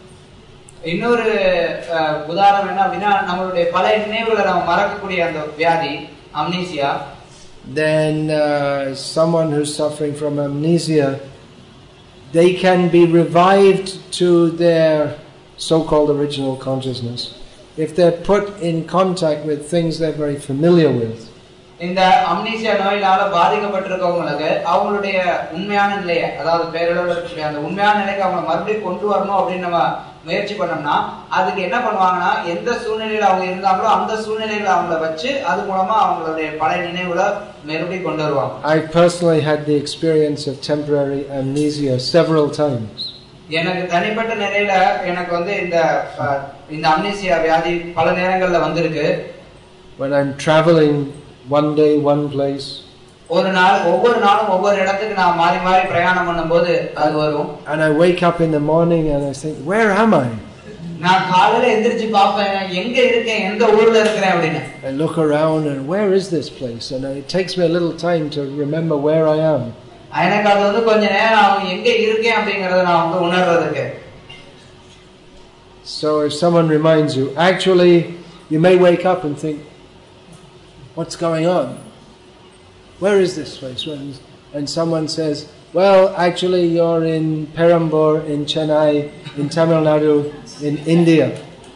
இன்னொரு உதாரணம் என்ன அப்படின்னா நம்மளுடைய பழைய நினைவுகளை நம்ம மறக்கக்கூடிய அந்த வியாதி amnesia. Then uh, someone who's suffering from amnesia, they can be revived to their so-called original consciousness if they're put in contact with things they're very familiar with. இந்த அம்னீசியா நோயினால பாதிக்கப்பட்டிருக்கவங்களுக்கு அவங்களுடைய உண்மையான நிலையை, அதாவது பேரளவில் இருக்கக்கூடிய அந்த உண்மையான நிலைக்கு அவங்க மறுபடியும் கொண்டு வரணும் அப்படின்னு நம்ம முயற்சி பண்ணோம்னா அதுக்கு என்ன பண்ணுவாங்கன்னா எந்த சூழ்நிலையில அவங்க இருந்தாங்களோ அந்த சூழ்நிலையில அவங்கள வச்சு அது மூலமா அவங்களுடைய பழைய நினைவுகளை மறுபடியும் கொண்டு வருவாங்க. I personally had the experience of temporary amnesia several times. எனக்கு தனிப்பட்ட நிலையில எனக்கு வந்து இந்த இந்த அம்னீசியா வியாதி பல நேரங்கள்ல வந்திருக்கு. When I'm traveling one day one place, ஒரு நாள் ஒவ்வொரு நாளும் ஒவ்வொரு இடத்துக்கு நான் மாறி மாறி பிரயாணம் பண்ணும்போது அது வரும். And I wake up in the morning and I think, where am I? நான் காலையில எந்திரிச்சு பாப்பேன் எங்க இருக்கேன் எந்த ஊர்ல இருக்கேன் அப்படினு. I look around and where is this place? And it takes me a little time to remember where I am. எனக்கு அது வந்து கொஞ்ச நேரம் எங்க இருக்கேன் அப்படிங்கறத நான் வந்து உணர்றதுக்கு. So if someone reminds you, actually you may wake up and think, what's going on? Where is this place? Where is... And someone says, well, actually you're in Perambur, in Chennai, in Tamil Nadu, in India.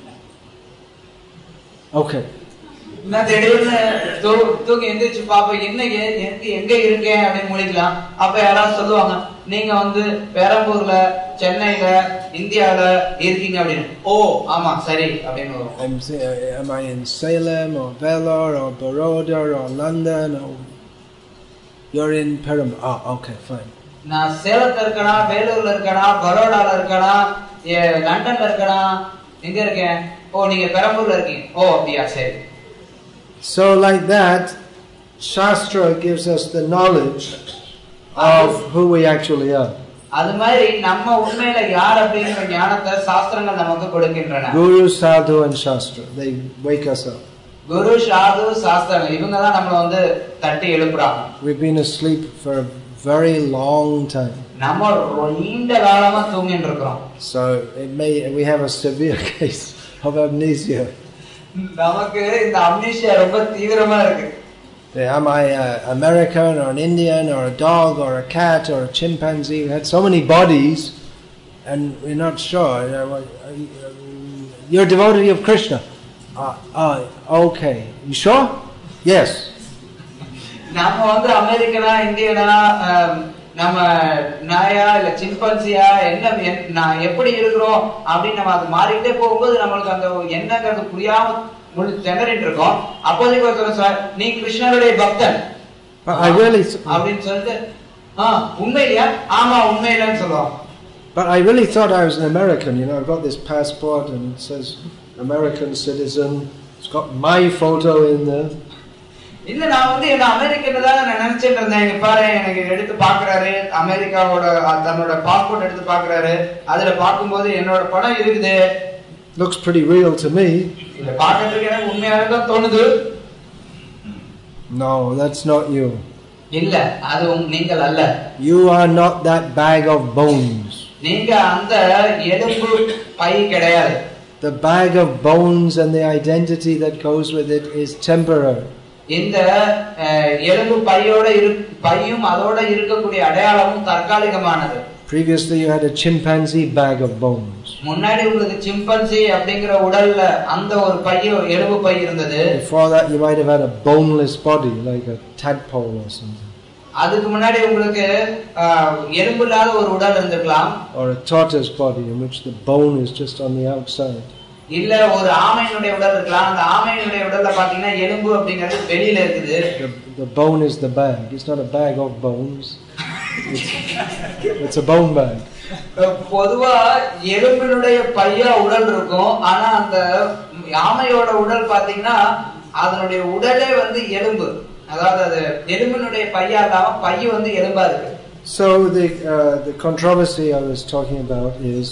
Okay. நான் திடீர்னு தூக்கி எந்திரிச்சு பாப்பேன், என்ன எங்க இருக்கேன் அப்படின்னு முடிக்கலாம். அப்ப யாராவது சொல்லுவாங்க, நீங்க வந்து பெரம்பூர்ல, சென்னையில, இந்தியால இருக்கீங்க அப்படின்னு. ஓ ஆமா சரி அப்படின்னு வரும். Am I in Salem or Vellore or Baroda or London or you're in Perambur? Ah, okay, fine. நான் சேலத்துல இருக்கனா, வேலூர்ல இருக்கனா, பரோடால இருக்கனா, லண்டன்ல இருக்கனா, எங்க இருக்கேன்? ஓ நீங்க பெரம்பூர்ல இருக்கீங்க. ஓ அப்படியா சரி. So like that, Shastra gives us the knowledge of who we actually are. அது மாதிரி நம்ம உண்மையில யார் அப்படிங்கற ஞானத்தை சாஸ்திரங்கள் நமக்கு கொடுக்கின்றன. Guru, Sadhu and Shastra, they wake us up. குரு, சாது, சாஸ்திரங்கள் இவங்க தான் நம்மள வந்து தட்டி எழுப்புறாங்க. We've been asleep for a very long time. நம்ம நீண்ட காலமா தூங்கிட்டு இருக்கோம். So it may we have a severe case of amnesia. நமக்கு இந்த அம்னீசியா ரொம்ப தீவிரமா இருக்கு. Am I an American or an Indian or a dog or a cat or a chimpanzee? We had so many bodies and we're not sure. You're a devotee of Krishna. Ah, uh, uh, okay. You sure? Yes. நம்ம வந்து அமெரிக்கனா, இந்தியனா, நம்ம நாயா இல்ல சிம்பன்சியா, என்ன நான் எப்படி இருக்கிறோம் அப்படின்னு நம்ம அது மாறிட்டே போகும்போது நம்மளுக்கு அந்த என்னங்கிறது புரியாம முழு திணறிட்டு இருக்கோம். அப்போதைக்கு ஒருத்தர் சார் நீ கிருஷ்ணருடைய பக்தன் அப்படின்னு சொல்லிட்டு உண்மையிலையா? ஆமா உண்மையிலன்னு சொல்லுவோம். But I really thought I was an American. You know, I've got this passport and it says American citizen. It's got my photo in there. இல்ல நான் வந்து என்ன அமெரிக்கன் தான் நான் நினைச்சிட்டு இருந்தேன். இங்க பாரு எனக்கு எடுத்து பாக்குறாரு, அமெரிக்காவோட தன்னோட பாஸ்போர்ட் எடுத்து பாக்குறாரு, அதுல பாக்கும்போது என்னோட படம் இருக்குது. Looks pretty real to me. இத பார்க்கிறதுக்கு எனக்கு உண்மையாவே தான் தோணுது. No, that's not you. இல்ல அது நீங்கள் அல்ல. You are not that bag of bones. நீங்க அந்த எலும்பு பை கிடையாது. The bag of bones and the identity that goes with it is temporary. இந்த எலும்பு பையோட பையும் அதோட இருக்கக்கூடிய அடையாளமும் தற்காலிகமானது. Previously you had a chimpanzee bag of bones. முன்னாடி உங்களுக்கு சிம்பன்சி அப்படிங்கற உடல்ல அந்த ஒரு பையோ எலும்பு பை இருந்தது. Before that you might have had a boneless body like a tadpole or something. அதுக்கு முன்னாடி உங்களுக்கு எலும்பு இல்லாத ஒரு உடல் இருந்திருக்கலாம். Or a tortoise body in which the bone is just on the outside. இல்ல ஒரு ஆமையினுடைய உடல் இருக்கலாம். அந்த ஆமையினுடைய உடல்ல பாத்தீங்கன்னா எலும்பு அப்படிங்கிறது வெளியில இருக்குது. The bone is the bag. It's not a bag of bones. It's, it's a bone bag. பொதுவா எலும்பினுடைய பையா உடல் இருக்கும். ஆனா அந்த ஆமையோட உடல் பாத்தீங்கன்னா அதனுடைய உடலே வந்து எலும்பு. அதாவது அது எலும்பினுடைய பையா இல்லாம பை வந்து எலும்பா இருக்கு. So the uh, the controversy I was talking about is,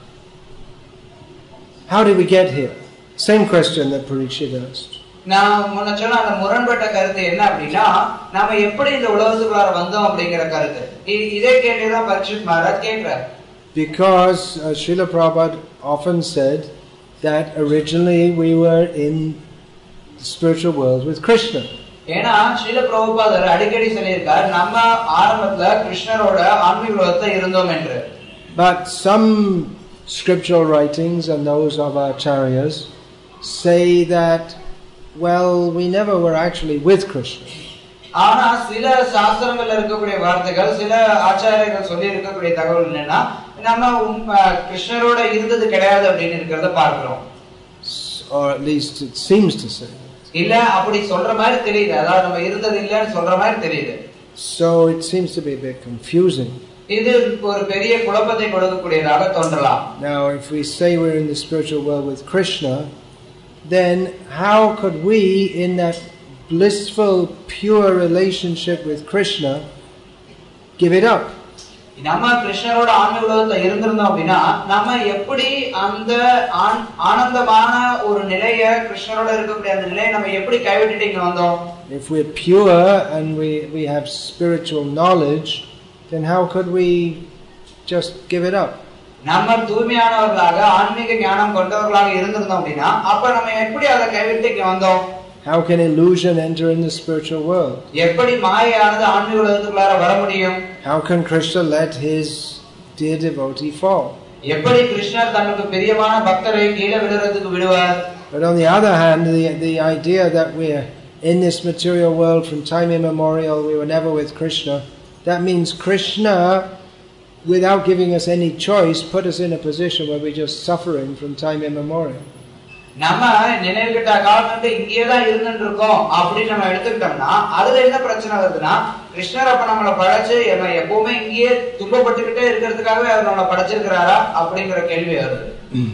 how did we get here? Same question that Parikshit asked. நான் முன்ன சொன்ன அந்த முரண்பட்ட கருத்து என்ன அப்படின்னா, நாம எப்படி இந்த உலகத்துக்குள்ளார வந்தோம் அப்படிங்கிற கருத்து. இதே கேள்வி தான் Parikshit Maharaj கேக்குறார். Because uh, Srila Prabhupada often said that originally we were in the spiritual world with Krishna. ஏனா ஸ்ரீல பிரபுபாதர் அடிக்கடி சொல்லியிருக்கார், நம்ம ஆரம்பத்துல கிருஷ்ணரோட ஆன்மீக உலகத்துல இருந்தோம் என்று. But some scriptural writings and those of our acharyas say that, well, we never were actually with Krishna. ஆனா சில சாஸ்திரங்கள்ல இருக்கக்கூடிய வார்த்தைகள், சில ஆச்சாரியர்கள் சொல்லி இருக்கக்கூடிய தகவல் என்னன்னா, நம்ம கிருஷ்ணரோட இருந்தது கிடையாது அப்படின்னு இருக்கிறத பார்க்கிறோம். Or at least it seems to say. இல்ல அப்படி சொல்ற மாதிரி தெரியுது. அதாவது நம்ம இருந்தது இல்லன்னு சொல்ற மாதிரி தெரியுது. So it seems to be a bit confusing. இது ஒரு பெரிய குழப்பத்தை கொடுக்கக்கூடியதாக தோன்றலாம். Now if we say we're in the spiritual world with Krishna, then how could we in that blissful pure relationship with Krishna give it up? நம்ம கிருஷ்ணரோட ஆன்மீக உலகத்துல இருந்திருந்தோம் அப்படின்னா நம்ம எப்படி அந்த ஆனந்தமான ஒரு நிலையை, கிருஷ்ணரோட இருக்கக்கூடிய அந்த நிலையை நம்ம எப்படி கைவிட்டுட்டு இங்க வந்தோம்? If we're pure and we we have spiritual knowledge, then how could we just give it up? நம்ம தூய்மையானவர்களாக ஆன்மீக ஞானம் கொண்டவர்களாக இருந்திருந்தோம் அப்படினா அப்ப நம்ம எப்படி அத கைவிட்டு இங்க வந்தோம்? How can illusion enter in the spiritual world? எப்படி மாயையானது ஆன்மீக உலகத்துக்குள்ள வர முடியும்? How can Krishna let his dear devotee fall? எப்படி கிருஷ்ணர் தனக்கு பிரியமான பக்தரை கீழே விடுறதுக்கு விடுவார்? But on the other hand, the the idea that we are in this material world from time immemorial, we were never with Krishna, that means Krishna, without giving us any choice, put us in a position where we're just suffering from time immemorial. நம்ம நினைவுகிட்ட காலத்துல இங்கேயே தான் இருந்துட்டு இருக்கோம் அப்படி நம்ம எடுத்துக்கிட்டோம்னா அதுல என்ன பிரச்சனை வருதுன்னா கிருஷ்ணர் அப்ப நம்மளை படைச்சு எப்பவுமே இங்கேயே துன்பப்பட்டுக்கிட்டே இருக்கிறதுக்காகவே அவர் நம்மளை படைச்சிருக்கிறாரா அப்படிங்கிற கேள்வி வருது.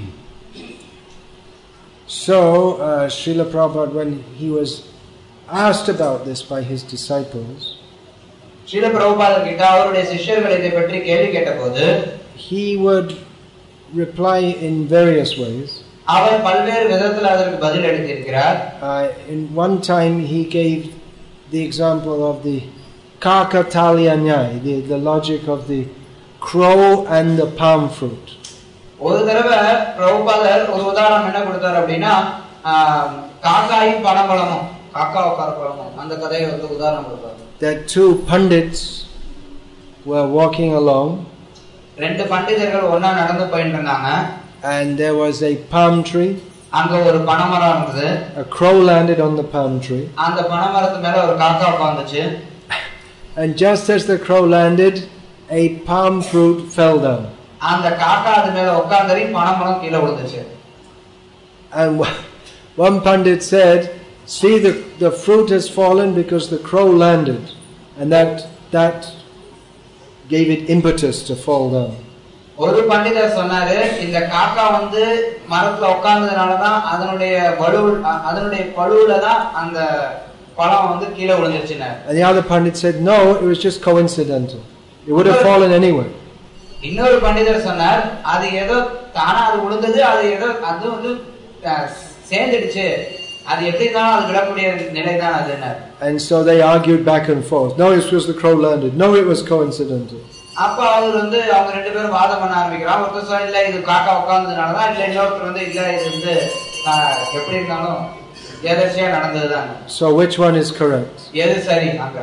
So uh, Srila Prabhupada, when he was asked about this by his disciples, Srila Prabhupada கிட்ட அவருடைய சிஷ்யர்கள் இதை பற்றி கேள்வி கேட்டபோது he would reply in various ways. அவர் பல்வேறு விதத்துல அதற்கு பதில் அளித்திருக்கிறார். In one time he gave the example of the Kakatalya, the the logic of the crow and the palm fruit. ஒரு தடவை பிரபுபாதர் ஒரு உதாரணம் என்ன கொடுத்தார் அப்படின்னா காக்காயும் பனம்பழமும் காக்கா உட்கார பழமும் அந்த கதையை வந்து உதாரணம் கொடுத்தார். That two pandits were walking along. ரெண்டு பண்டிதர்கள் ஒண்ணா நடந்து போயிட்டு இருந்தாங்க. And there was a palm tree. அங்க ஒரு பனமரம் இருந்தது. A crow landed on the palm tree. அந்த பனமரத்து மேல ஒரு காக்கா உட்கார்ந்துச்சு. And just as the crow landed, a palm fruit fell down. அந்த காக்கா அது மேல உட்கார்ந்தறி பனமரம் கீழ விழுந்துச்சு. And one pandit said, "See, the the fruit has fallen because the crow landed, and that that gave it impetus to fall down." ஒரு பண்டிதர் சொன்னாரு இந்த காக்கா வந்து மரத்துல உட்கார்ந்ததனால தான் அதனுடைய வலு அதனுடைய பழுவுல தான் அந்த பழம் வந்து கீழ விழுந்துச்சுனார். And the other pandit said, "No, it was just coincidental. It would have fallen anyway." இன்னொரு பண்டிதர் சொன்னார் அது ஏதோ தானா அது விழுந்தது அது ஏதோ அது வந்து சேர்ந்துடுச்சு அது எப்படி தான் அது விடக்கூடிய நிலை தான் அதுனார். And so they argued back and forth. No, it was the crow landed. No, it was coincidental. அப்ப அவர் வந்து அவங்க ரெண்டு பேரும் வாதம் பண்ண ஆரம்பிக்கிறாங்க. ஒருத்தர் சொல்ல இல்ல இது காக்கா உட்கார்ந்ததுனால தான், இல்ல இன்னொருத்தர் வந்து இல்ல இது வந்து எப்படி இருந்தாலும் எதர்ச்சியா நடந்ததுதான். So which one is correct? எது சரி அங்க?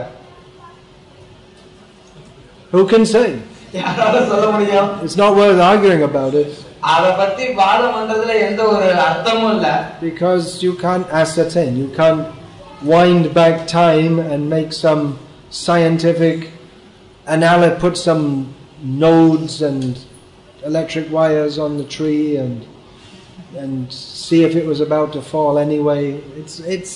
Who can say? யாரால சொல்ல முடியும்? It's not worth arguing about it. அத பத்தி வாதம் பண்றதுல எந்த ஒரு அர்த்தமும் இல்ல. Because you can't ascertain, you can't wind back time and make some scientific analysis, put some nodes and electric wires on the tree and and see if it was about to fall anyway. It's it's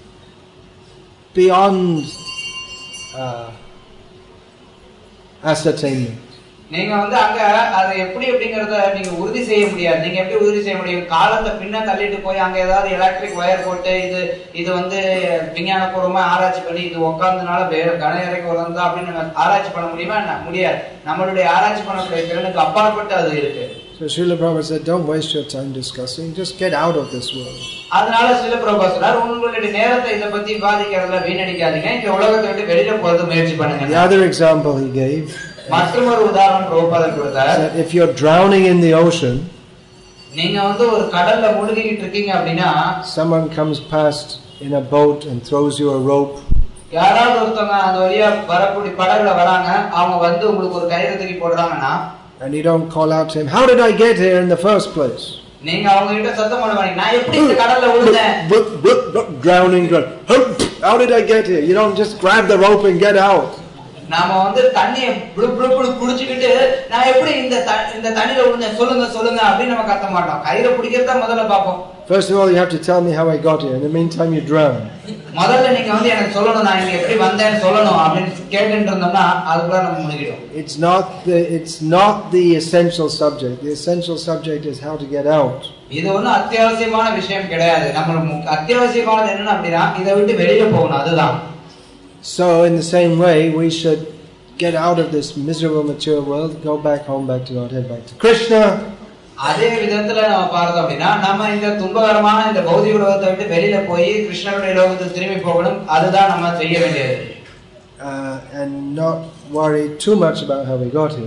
beyond uh, ascertainment. நீங்க வந்து அங்க அது எப்படி அப்படிங்கறத நீங்க உறுதி செய்ய முடியாது. நீங்க எப்படி உறுதி செய்ய முடியும்? காலத்தை பின்ன தள்ளிட்டு போய் அங்க ஏதாவது எலக்ட்ரிக் வயர் போட்டு இது இது வந்து விஞ்ஞானபூர்வமா ஆராய்ச்சி பண்ணி இது உட்கார்ந்தனால வேற கணையறைக்கு வளர்ந்தா அப்படின்னு ஆராய்ச்சி பண்ண முடியுமா? என்ன முடியாது. நம்மளுடைய ஆராய்ச்சி பண்ணக்கூடிய திறனுக்கு அப்பாற்பட்டு அது இருக்கு. So Srila Prabhupada said, don't waste your time discussing, just get out of this world. அதனால ஸ்ரீல பிரபுபாதர் சொன்னார் உங்களுடைய நேரத்தை இத பத்தி விவாதிக்கிறதுல வீணடிக்காதீங்க, இந்த உலகத்தை விட்டு வெளியில போறது முயற்சி பண்ணுங்க. The other example he gave, மற்றொரு உதாரணம் பிரபுபாதர் கொடுத்தார். if you're drowning in the ocean, நீங்க வந்து ஒரு கடல்ல முழுகிட்டு இருக்கீங்க அப்படினா someone comes past in a boat and throws you a rope. யாராவது ஒருத்தங்க அந்த வழியா வரக்கூடிய படகுல வராங்க, அவங்க வந்து உங்களுக்கு ஒரு கயிறு தூக்கி போடுறாங்கன்னா and you don't call out to him, how did I get here in the first place? நீங்க அவங்க கிட்ட சத்தம் பண்ணுவீங்க, நான் எப்படி இந்த கடல்ல விழுந்தேன்? Drowning, how did I get here? You don't just grab the rope and get out. நாம வந்து தண்ணியை புடு புடு புடு புடிச்சிட்டு நான் எப்படி இந்த இந்த தண்ணில விழுந்தேன் சொல்லுங்க சொல்லுங்க அப்படி நம்ம கத்த மாட்டோம். கயிறை பிடிக்கிறத முதல்ல பாப்போம். First of all, you have to tell me how I got here. In the meantime, you drown. முதல்ல நீங்க வந்து எனக்கு சொல்லணும், நான் இங்க எப்படி வந்தேன்னு சொல்லணும் அப்படின்னு கேட்டுட்டு இருந்தோம்னா அதுக்குள்ள நம்ம முழுகிடும். It's not the it's not the essential subject. The essential subject is how to get out. இது ஒண்ணு அத்தியாவசியமான விஷயம் கிடையாது. நம்ம அத்தியாவசியமானது என்னன்னா அப்படினா இத விட்டு வெளியில போகணும், அதுதான். So in the same way, we should get out of this miserable material world, go back home, back to Godhead, back to Krishna. அதே விதத்துல நம்ம பார்த்தோம் அப்படின்னா நம்ம இந்த துன்பகரமான இந்த பௌதிக உலகத்தை விட்டு வெளியில போய் கிருஷ்ணருடைய லோகத்துக்கு திரும்பி போகணும், அதுதான் நம்ம செய்ய வேண்டியது. And not worry too much about how we got here.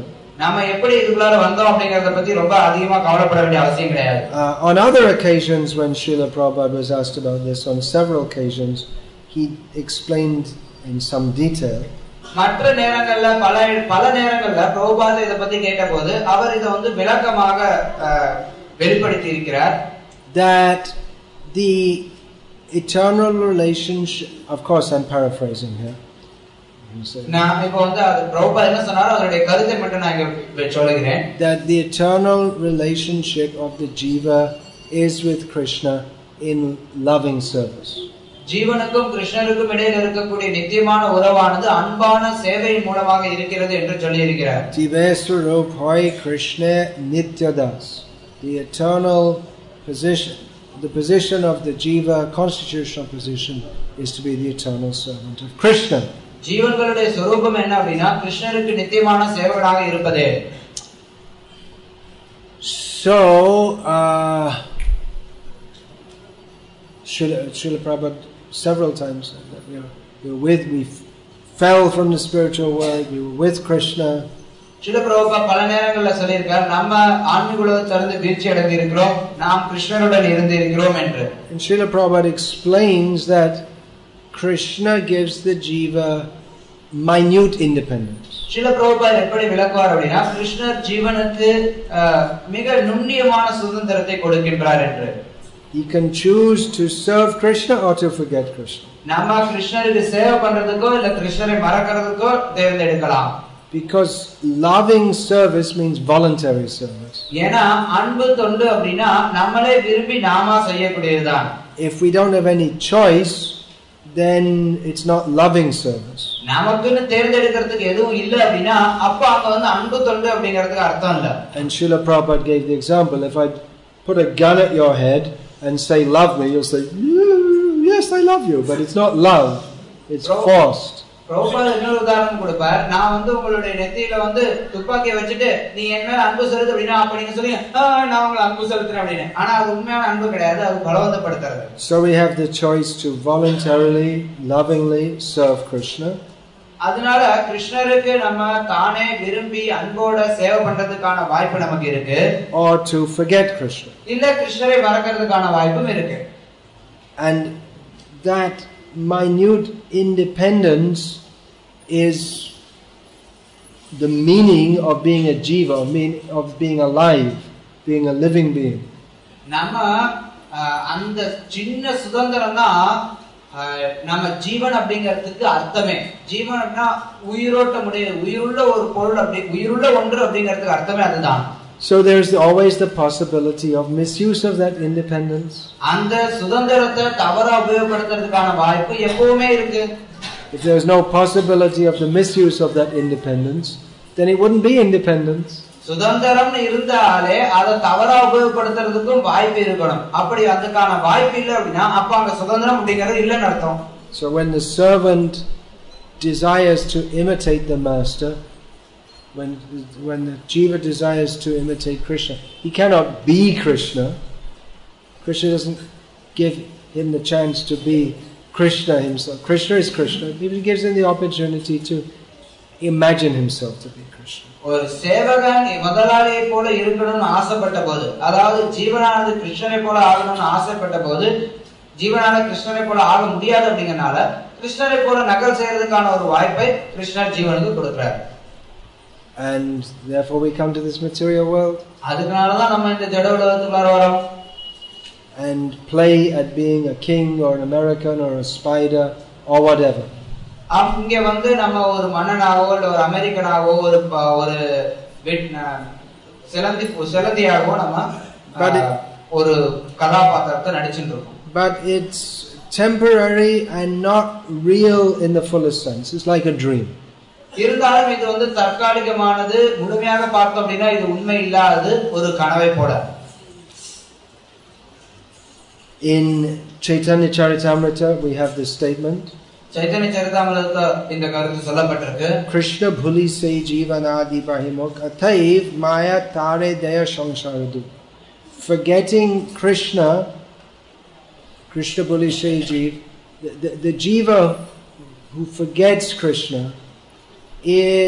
நாம எப்படி இதுக்குள்ளார வந்தோம் அப்படிங்கறத பத்தி ரொம்ப அதிகமா கவலைப்பட வேண்டிய அவசியம் கிடையாது. Uh, on other occasions when Srila Prabhupada was asked about this, on several occasions, he explained in some detail. மற்ற நேரங்கள்ல பல பல நேரங்கள்ல பிரபுபாத இத பத்தி கேட்டபோது அவர் இத வந்து விளக்கமாக வெளிப்படுத்தி இருக்கிறார். That the eternal relationship, of course I'm paraphrasing here. நான் இப்போ வந்து அது பிரபுபாத என்ன சொன்னாரோ அதோட கருத்தை மட்டும் நான் இங்க சொல்லுகிறேன். That the eternal relationship of the jiva is with Krishna in loving service. ஜீவனுக்கும் கிருஷ்ணருக்கும் இடையில் இருக்கக்கூடிய நித்தியமான உறவானது அன்பான சேவையின் மூலமாக இருக்கிறது என்று சொல்லி இருக்கிறார். Jiveswarup hoy Krishna nityadas. The eternal position, the position of the jiva, constitutional position, is to be the eternal servant of Krishna. ஜீவன்களுடைய ஸ்வரூபம் என்ன அப்படினா கிருஷ்ணருக்கு நித்தியமான சேவகனாக இருப்பதே. So uh Srila, Srila Prabhupada several times said that we were, we were with, we fell from the spiritual world, we were with Krishna. Srila Prabhupada பல நேரங்கள்ல சொல்லியிருக்கார் நம்ம ஆன்மீக உலகத்திலிருந்து வீழ்ச்சி அடைந்து இருக்கிறோம், நாம் கிருஷ்ணருடன் இருந்து இருக்கிறோம் என்று. And Srila Prabhupada explains that Krishna gives the jiva minute independence. Srila Prabhupada எப்படி விளக்குவார் அப்படினா கிருஷ்ணர் ஜீவனுக்கு மிக நுண்ணியமான சுதந்திரத்தை கொடுக்கின்றார் என்று. He can choose to serve Krishna or to forget Krishna. நாம கிருஷ்ணருக்கு சேவை பண்றதுக்கோ இல்ல கிருஷ்ணரை மறக்கிறதுக்கோ தேர்ந்தெடுக்கலாம். Because loving service means voluntary service. ஏனா அன்பு தொண்டு அப்படினா நம்மளே விரும்பி நாமா செய்யக்கூடியதுதான். If we don't have any choice, then it's not loving service. நமக்குன்னு தேர்ந்தெடுக்கிறதுக்கு எதுவும் இல்ல அப்படினா அப்ப அங்க வந்து அன்பு தொண்டு அப்படிங்கிறதுக்கு அர்த்தம் இல்ல. And Srila Prabhupada gave the example, if I put a gun at your head and say love me, you'll say yes I love you, but it's not love, it's forced. Prabhupada இன்னொரு உதாரணம் கொடுப்பார். நான் வந்து உங்களுடைய நெத்தியில வந்து துப்பாக்கியை வச்சிட்டு நீ என்ன மேல அன்பு செலுத்து அப்படினா அப்ப நீங்க சொல்லுங்க நான் உங்களை அன்பு செலுத்துறேன் அப்படினு. ஆனா அது உண்மையான அன்பு கிடையாது, அது பலவந்தப்படுத்துறது. So we have the choice to voluntarily, lovingly serve Krishna. அதனால கிருஷ்ணருக்கு நம்ம தானே விரும்பி அன்போட சேவை பண்றதுக்கான வாய்ப்பு நமக்கு இருக்கு. Or to forget Krishna. இல்ல கிருஷ்ணரை மறக்கிறதுக்கான வாய்ப்பும் இருக்கு. And that minute independence is the meaning of being a jiva, of being alive, being a living being. நம்ம அந்த சின்ன சுதந்திரம் தான் நம்ம ஜீவன் அப்படிங்கிறதுக்கு அர்த்தமே. ஜீவன்னா உயிரோட்டமுடைய உயிருள்ள ஒரு பொருள், அப்படி உயிருள்ள ஒன்று அப்படிங்கிறதுக்கு அர்த்தமே அதுதான். So there's always the possibility of misuse of that independence. அந்த சுதந்திரத்தை தவறா உபயோகப்படுத்துறதுக்கான வாய்ப்பு எப்பவுமே இருக்கு. If there's no possibility of the misuse of that independence, then it wouldn't be independence. சுதந்திரம் இருந்தாலே அதை தவறா உபயோகப்படுத்துறதுக்கும் வாய்ப்பு இருக்கணும். அப்படி அதுக்கான வாய்ப்பு இல்லை அப்படின்னா அப்ப அங்க சுதந்திரம் அப்படிங்கிறது இல்லைன்னு அர்த்தம். So when the servant desires to imitate the master, when when the jiva desires to imitate Krishna, he cannot be Krishna. Krishna doesn't give him the chance to be Krishna himself. Krishna is Krishna. He gives him the opportunity to imagine himself to be Krishna. ஒரு சேவகன் முதலாளியை போல இருக்கணும்னு ஆசைப்பட்ட போது, அதாவது ஜீவனானது கிருஷ்ணரை போல ஆகணும்னு ஆசைப்பட்ட போது ஜீவனான கிருஷ்ணரை போல ஆக முடியாது அப்படிங்கறனால கிருஷ்ணரை போல நகல் செய்யறதுக்கான ஒரு வாய்ப்பை கிருஷ்ணர் ஜீவனுக்கு கொடுக்கிறார். And therefore we come to this material world. அதுனால தான் நம்ம இந்த ஜட உலகத்துக்குள்ள வரோம். And play at being a king or an American or a spider or whatever. அங்க வந்து நம்ம ஒரு மன்னனாவோ இல்ல ஒரு அமெரிக்கனாவோ ஒரு ஒரு செலந்தி செலந்தியாவோ நம்ம ஒரு கதாபாத்திரத்தை நடிச்சிட்டு இருக்கோம். But it's temporary and not real in the fullest sense. It's like a dream. இருந்தாலும் இது வந்து தற்காலிகமானது. முழுமையாக பார்த்தோம் அப்படின்னா இது உண்மை இல்லாதது, ஒரு கனவை போல. In Chaitanya Charitamrita we have this statement. Chaitanya Charitamrita இந்த கருத்து சொல்லப்பட்டிருக்கு. Krishna bhuli se jivanadi bahimok ataiv maya tare daya sansaradu. Forgetting Krishna, Krishna bhuli se jiv, the, the, the jiva who forgets Krishna is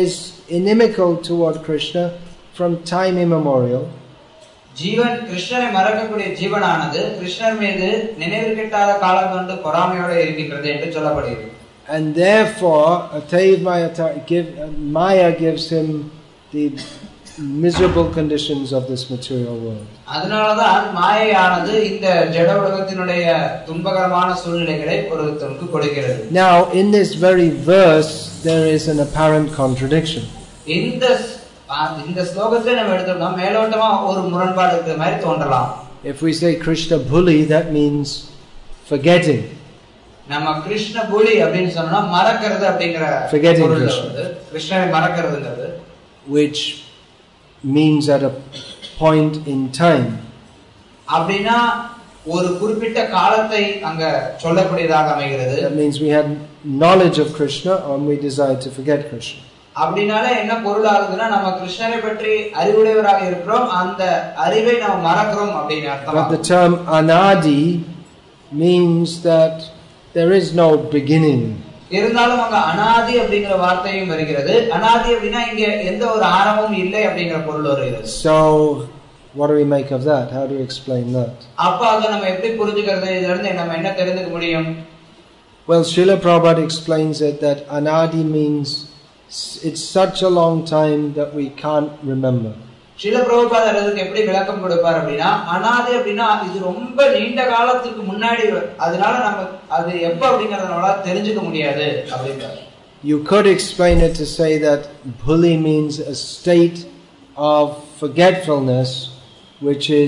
inimical toward Krishna from time immemorial. ஜீவன் கிருஷ்ணரை மறக்கக்கூடிய ஜீவனானது கிருஷ்ணர் மீது நினைவு கிட்டாத காலம் கொண்டு பொறாமையோடு இருக்கின்றது என்று சொல்லப்படுகிறது. And therefore, Ataiv Maya, give, Maya gives him the miserable conditions of this material world. அதனாலதான் மாயையானது இந்த ஜட உலகத்தினுடைய துன்பகரமான சூழ்நிலைகளை ஒருவருக்கு கொடுக்கிறது. Now, in this very verse, there is an apparent contradiction. இந்த இந்த ஸ்லோகத்தை நம்ம எடுத்தோம்னா மேலோட்டமா ஒரு முரண்பாடு இருக்கிற மாதிரி தோன்றலாம். If we say Krishna Bhuli, that means forgetting. நம்ம கிருஷ்ண புலி அப்படின்னு சொன்னா மறக்கிறது அப்படிங்கிற forgetting Krishna, கிருஷ்ணரை மறக்கிறதுங்கிறது, which means at a point in time. அப்படினா ஒரு குறிப்பிட்ட காலத்தை அங்க சொல்லக்கூடியதாக அமைகிறது. That means we had knowledge of Krishna and we decide to forget Krishna. அப்படினால என்ன பொருள் ஆகுதுன்னா நம்ம கிருஷ்ணரை பற்றி அறிவுடையவராக இருக்கிறோம், அந்த அறிவை நாம் மறக்கிறோம் அப்படின அர்த்தம். But the term anadi means that there is no beginning. இருந்தாலும் அங்க அனாதி அப்படிங்கிற வார்த்தையும் வருகிறது. அனாதி அப்படினா இங்க எந்த ஒரு ஆரம்பமும் இல்லை அப்படிங்கிற பொருள் வருகிறது. So what do we make of that? How do we explain that? அப்ப அத நம்ம எப்படி புரிஞ்சிக்கிறது? இதல இருந்து நம்ம என்ன தெரிந்துக்க முடியும்? Well, Srila Prabhupada explains it that anadi means it's such a long time that we can't remember. Srila பிரபுபாதர் அதுக்கு எப்படி விளக்கம் கொடுப்பார் அப்படினா அனாதி அப்படினா இது ரொம்ப நீண்ட காலத்துக்கு முன்னாடி, அதனால நம்ம அது எப்ப அப்படிங்கறத நம்மால தெரிஞ்சுக்க முடியாது அப்படின்றார். You could explain it to say that bhuli means a state of forgetfulness which is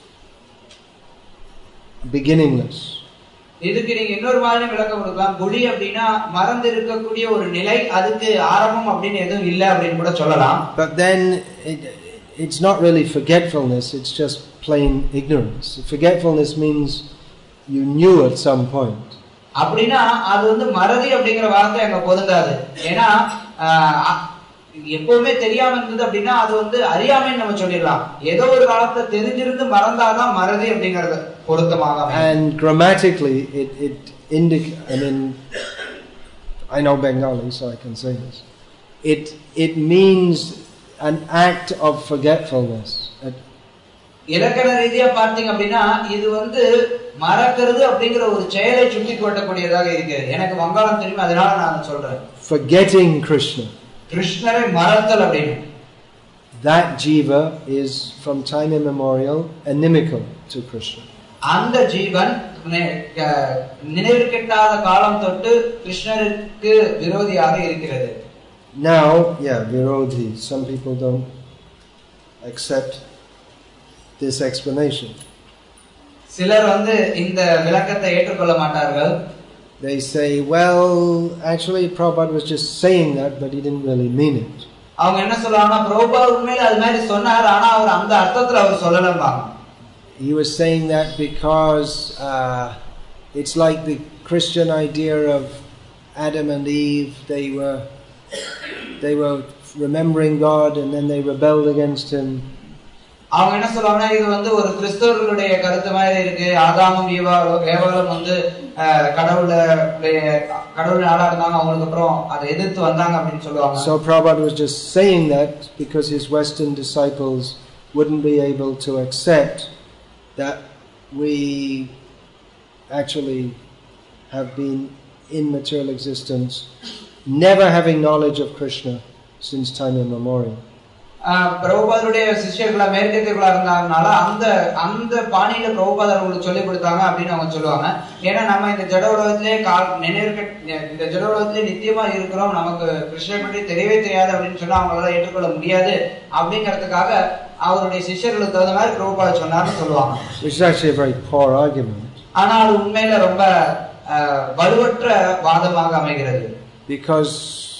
beginningless. இதுக்கு நீங்க இன்னொரு மாதிரி விளக்கம் கொடுக்கலாம். புலி அப்படினா மறந்து இருக்கக்கூடிய ஒரு நிலை, அதுக்கு ஆரம்பம் அப்படினு எதுவும் இல்ல அப்படினு கூட சொல்லலாம். But then it, it's not really forgetfulness, it's just plain ignorance. Forgetfulness means you knew at some point. அப்படினா அது வந்து மறதி அப்படிங்கிற வார்த்தை அங்க பொருந்தாது. ஏனா எப்பவுமே தெரியாம இருந்தது அப்படினா அது வந்து அறியாமைன்னு நம்ம சொல்லிடலாம். ஏதோ ஒரு காலத்துல தெரிஞ்சிருந்து மறந்தாதான் மறதி அப்படிங்கிறது பொருத்தமாக அமையும். And grammatically it it indicates, I mean, I know Bengali so I can say this. It it means an act of forgetfulness. இலக்கண ரீதியா பார்த்தீங்க அப்படினா இது வந்து மறக்கிறது அப்படிங்கிற ஒரு செயலை சுட்டி காட்டக்கூடியதாக இருக்கிறது. எனக்கு வங்காளம் தெரியும், அதனால நான் சொல்றேன். Forgetting Krishna. கிருஷ்ணரை மறத்தல் அப்படினு. That jiva is from time immemorial inimical to Krishna. அந்த ஜீவன் நினைவு கெட்டாத காலம் தொட்டு கிருஷ்ணருக்கு விரோதியாக இருக்கிறது. Now, yeah, virodhi. Some people don't accept this explanation. சிலர் வந்து இந்த விளக்கத்தை ஏற்றுக்கொள்ள மாட்டார்கள். They say, well, actually Prabhupada was just saying that, but he didn't really mean it. அவங்க என்ன சொல்றாங்கன்னா பிரபுபாத் உண்மையிலே அது மாதிரி சொன்னார், ஆனா அவர் அந்த அர்த்தத்துல அவர் சொல்லலம்பாங்க. He was saying that because uh, it's like the Christian idea of Adam and Eve. They were they were remembering God and then they rebelled against him. அவங்க என்ன சொல்றாங்கன்னா இது வந்து ஒரு கிறிஸ்தவர்களுடைய கருத்து மாதிரி இருக்கு. ஆதாமும் ஏவாளும் ஏவாளும் வந்து கடவுளுடைய கடவுள் ஆளா இருந்தாங்க, அவங்களுக்கு அப்புறம் அதை எதிர்த்து வந்தாங்க அப்படின்னு சொல்லுவாங்க. So Prabhupada was just saying that because his Western disciples wouldn't be able to accept that we actually have been in material existence, never having knowledge of Krishna since time immemorial. பிரபுபாதருடைய சிஷ்யர்களா மேற்கத்தியர்களா இருந்தாங்கனால அந்த அந்த பாணியில பிரபுபாதர் அவங்களுக்கு சொல்லி கொடுத்தாங்க அப்படின்னு அவங்க சொல்லுவாங்க. ஏன்னா நம்ம இந்த ஜட உலகத்திலே நினைவு இந்த ஜட உலகத்திலே நித்தியமா இருக்கிறோம், நமக்கு கிருஷ்ணரை பற்றி தெரியவே தெரியாது அப்படின்னு சொன்னா அவங்களால ஏற்றுக்கொள்ள முடியாது அப்படிங்கிறதுக்காக அவருடைய சிஷ்யர்களுக்கு தகுந்த மாதிரி பிரபுபாதர் சொன்னார்னு சொல்லுவாங்க. Which is actually a very poor argument. ஆனா அது உண்மையில ரொம்ப வலுவற்ற வாதமாக அமைகிறது. Because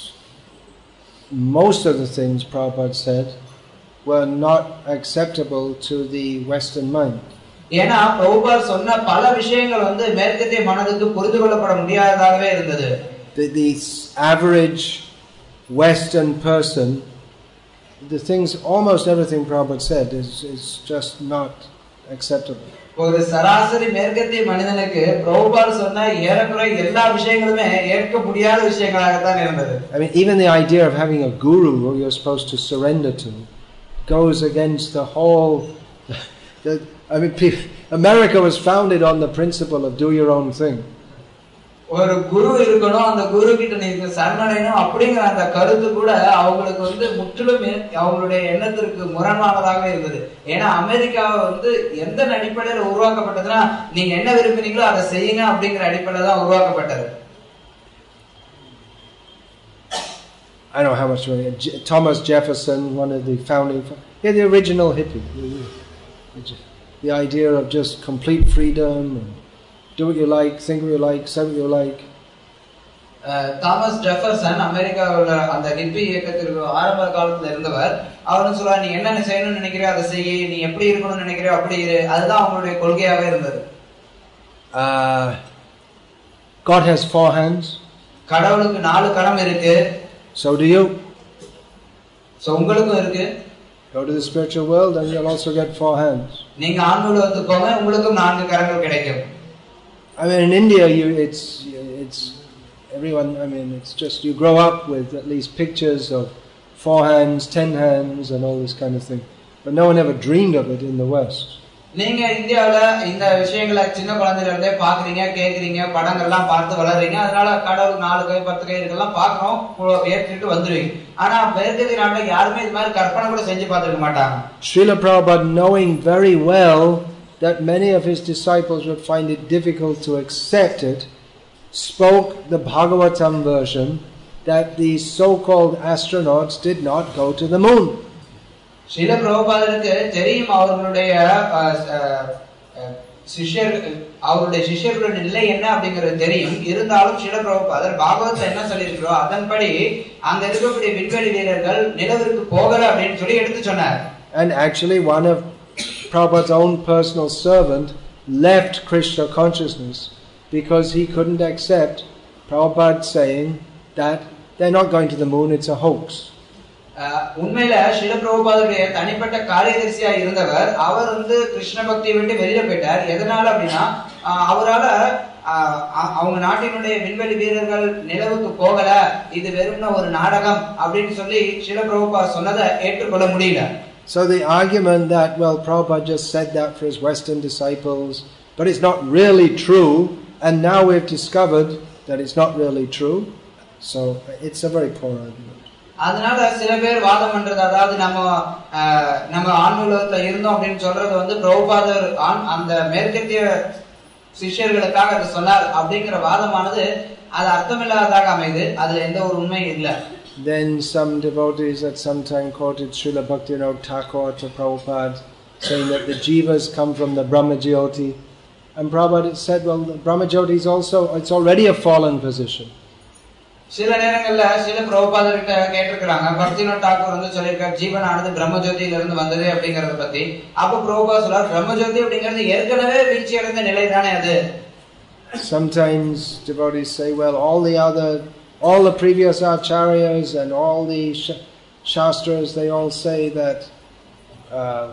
most of the things Prabhupada said were not acceptable to the Western mind. ஏனா பிரபுபாதர் சொன்ன பல விஷயங்கள் வந்து மேற்கத்திய மனதுக்கு புரிந்து கொள்ளப்பட முடியாததாகவே இருந்தது. The, the average Western person, the things, almost everything Prabhupada said is, is just not acceptable. ஒரு சராசரி மேற்கத்திய மனிதனுக்கு பிரபுபால் சொன்ன ஏறக்குறை எல்லா விஷயங்களுமே ஏற்க முடியாத விஷயங்களாக தான் இருந்தது. I mean, even the idea of having a guru who you're supposed to surrender to goes against the whole. The, I mean, America was founded on the principle of do your own thing. ஒரு குரு இருக்கணும், அந்த குரு கிட்ட நீங்க சரணடையணும் அப்படிங்கிற அந்த கருத்து கூட அவங்களுக்கு வந்து முற்றிலும் அவங்களுடைய எண்ணத்திற்கு முரணானதாக இருந்தது. ஏன்னா அமெரிக்காவை வந்து எந்த அடிப்படையில் உருவாக்கப்பட்டதுன்னா நீங்க என்ன விரும்பினீங்களோ அதை செய்யுங்க அப்படிங்கிற அடிப்படையில் தான் உருவாக்கப்பட்டது. I don't know how much money. Thomas Jefferson, one of the founding, yeah, the original hippie. The idea of just complete freedom and do what you like, think what you like, say what you like. Thomas Jefferson அமெரிக்காவோட அந்த hippie இயக்கத்திற்கு ஆரம்ப காலத்துல இருந்தவர். அவரும் சொல்லுவா, நீ என்ன செய்யணும்னு நினைக்கிறியோ அதை செய்ய, நீ எப்படி இருக்கணும்னு நினைக்கிறியோ அப்படி இரு. அதுதான் அவங்களுடைய கொள்கையாவே இருந்தது. God has four hands. கடவுளுக்கு நாலு கரம் இருக்கு. So do you. So உங்களுக்கும் இருக்கு. Go to the spiritual world and you'll also get four hands. நீங்க ஆன்மீக உலகத்துக்கு போங்க, உங்களுக்கும் நான்கு கரங்கள் கிடைக்கும். I mean, in India, you, it's it's everyone. I mean, it's just you grow up with at least pictures of four hands, ten hands, and all this kind of thing. But no one ever dreamed of it in the West. நீங்க இந்தியாவுல இந்த விஷயங்களை சின்ன குழந்தையில இருந்தே பாக்குறீங்க, கேக்குறீங்க, படங்கள்லாம் பார்த்து வளர்றீங்க. அதனால கடவுள் நாலு கை பத்து கை இதெல்லாம் பாக்குறோம், ஏற்றுட்டு வந்துருவீங்க. ஆனா மேற்கத்திய நாட்டுல யாருமே இது மாதிரி கற்பனை கூட செஞ்சு பார்த்துக்க மாட்டாங்க. Srila Prabhupada, knowing very well that many of his disciples would find it difficult to accept it, spoke the Bhagavatam version that these so-called astronauts did not go to the moon. Srila பிரபுபாதருக்கு தெரியும் அவர்களுடைய சிஷ்யர் அவருடைய சிஷ்யர்களுடைய நிலை என்ன அப்படிங்கிறது தெரியும். இருந்தாலும் ஸ்ரீல பிரபுபாதர் பாகவதத்துல என்ன சொல்லியிருக்கிறோம் அதன்படி அங்க இருக்கக்கூடிய விண்வெளி வீரர்கள் நிலவிற்கு போகல அப்படின்னு சொல்லி எடுத்து சொன்னார். And actually one of Prabhupada's own personal servant left Krishna consciousness because he couldn't accept Prabhupada saying that they're not going to the moon, it's a hoax. உண்மையில ஸ்ரீல பிரபுபாதருடைய தனிப்பட்ட காரியதரிசியா இருந்தவர் அவர் வந்து கிருஷ்ண பக்தியை விட்டு வெளியில போயிட்டார். எதனால அப்படின்னா அவரால அவங்க நாட்டினுடைய விண்வெளி வீரர்கள் நிலவுக்கு போகல, இது வெறும்னா ஒரு நாடகம் அப்படின்னு சொல்லி ஸ்ரீல பிரபுபாதர் சொன்னதை ஏற்றுக்கொள்ள முடியல. So the argument that, well, Prabhupada just said that for his Western disciples, but it's not really true, and now we've discovered that it's not really true, so it's a very poor argument. அதனால சில பேர் வாதம் பண்றது, அதாவது நம்ம நம்ம ஆன்மீகத்துல இருந்தோம் அப்படின்னு சொல்றது வந்து பிரபுபாதர் அந்த மேற்கத்திய சிஷ்யர்களுக்காக அதை சொன்னார் அப்படிங்கிற வாதமானது அது அர்த்தமில்லாததாக அமைது. அதுல எந்த ஒரு உண்மையும் இல்லை. Then some devotees at some time quoted Srila Bhaktivinoda Thakur to Prabhupada, saying that the jivas come from the Brahma Jyoti. And Prabhupada said, well, the Brahma Jyoti is also, it's already a fallen position. சில நேரங்கள்ல சில பிரபுபாதர் கிட்ட கேட்டிருக்கிறாங்க, பக்திவினோத தாக்கூர் வந்து சொல்லியிருக்காரு ஜீவனானது பிரம்ம ஜோதியில இருந்து வந்தது அப்படிங்கறத பத்தி. அப்ப பிரபுபாதர் சொல்றார், பிரம்ம ஜோதி அப்படிங்கிறது ஏற்கனவே வீழ்ச்சி அடைந்த நிலை தானே அது. Sometimes devotees say, well, all the other all the previous acharyas and all the sh- shastras, they all say that uh,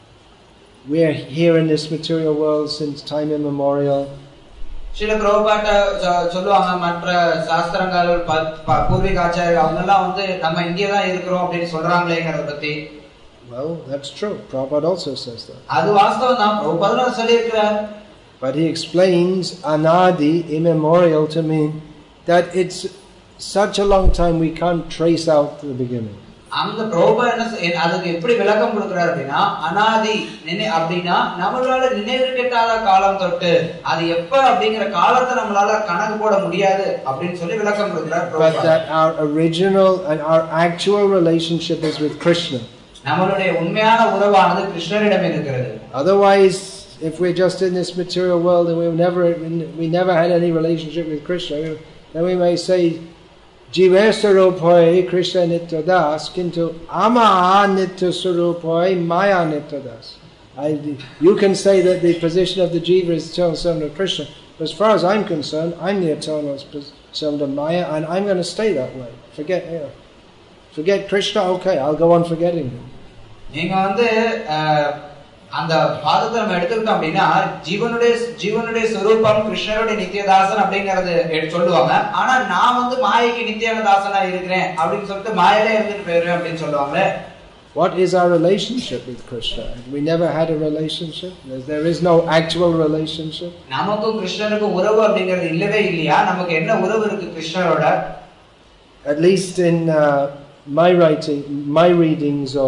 we're here in this material world since time immemorial. சில பிரபுபாட்ட சொல்லுவாங்க, மற்ற சாஸ்திரங்கள் பூர்வீக ஆச்சாரியர்கள் அவங்க எல்லாம் வந்து நம்ம இங்கே தான் இருக்கிறோம் அப்படின்னு சொல்றாங்களேங்கறத பத்தி. Well, that's true. Prabhupada also says that. அது வாஸ்தவம் தான், பிரபுபாதர் சொல்லியிருக்கிறார். But he explains anadi, immemorial, to mean that it's such a long time we can't trace out the beginning. அந்த பிரபுபாதர் என்ன அதுக்கு எப்படி விளக்கம் கொடுக்கிறார் அப்படின்னா, அனாதி நினை அப்படின்னா நம்மளால நினைவு கெட்டாத காலம் தொட்டு அது எப்ப அப்படிங்கிற காலத்தை நம்மளால கணக்கு போட முடியாது அப்படின்னு சொல்லி விளக்கம் கொடுக்கிறார். But that our original and our actual relationship is with Krishna. நம்மளுடைய உண்மையான உறவானது கிருஷ்ணரிடம் இருக்கிறது. Otherwise, if we're just in this material world and we've never we never had any relationship with Krishna, then we may say Jiva Sarupai Krishna Nityadas, kintu ama Nitya Sarupai Maya Nityadas. You can say that the position of the Jiva is eternal servant of Krishna, but as far as I'm concerned, I'm the eternal servant of Maya, and I'm going to stay that way. Forget, you know, forget Krishna, okay, I'll go on forgetting him. நீங்க வந்து அந்த பாதத்தை நம்ம எடுத்துக்கிட்டோம் அப்படின்னா ஜீவனுடைய ஜீவனுடைய சொரூபம் கிருஷ்ணருடைய நித்தியதாசன் அப்படிங்கறது சொல்லுவாங்க. ஆனா நான் வந்து மாயைக்கு நித்தியதாசனா இருக்கிறேன் அப்படின்னு சொல்லிட்டு மாயிலே இருந்துட்டு போயிருவேன் அப்படின்னு சொல்லுவாங்க. What is our relationship with Krishna? We never had a relationship. There is no actual relationship. நமக்கும் கிருஷ்ணருக்கும் உறவு அப்படிங்கிறது இல்லவே இல்லையா? நமக்கு என்ன உறவு இருக்கு கிருஷ்ணரோட? At least in uh, my writing, my readings of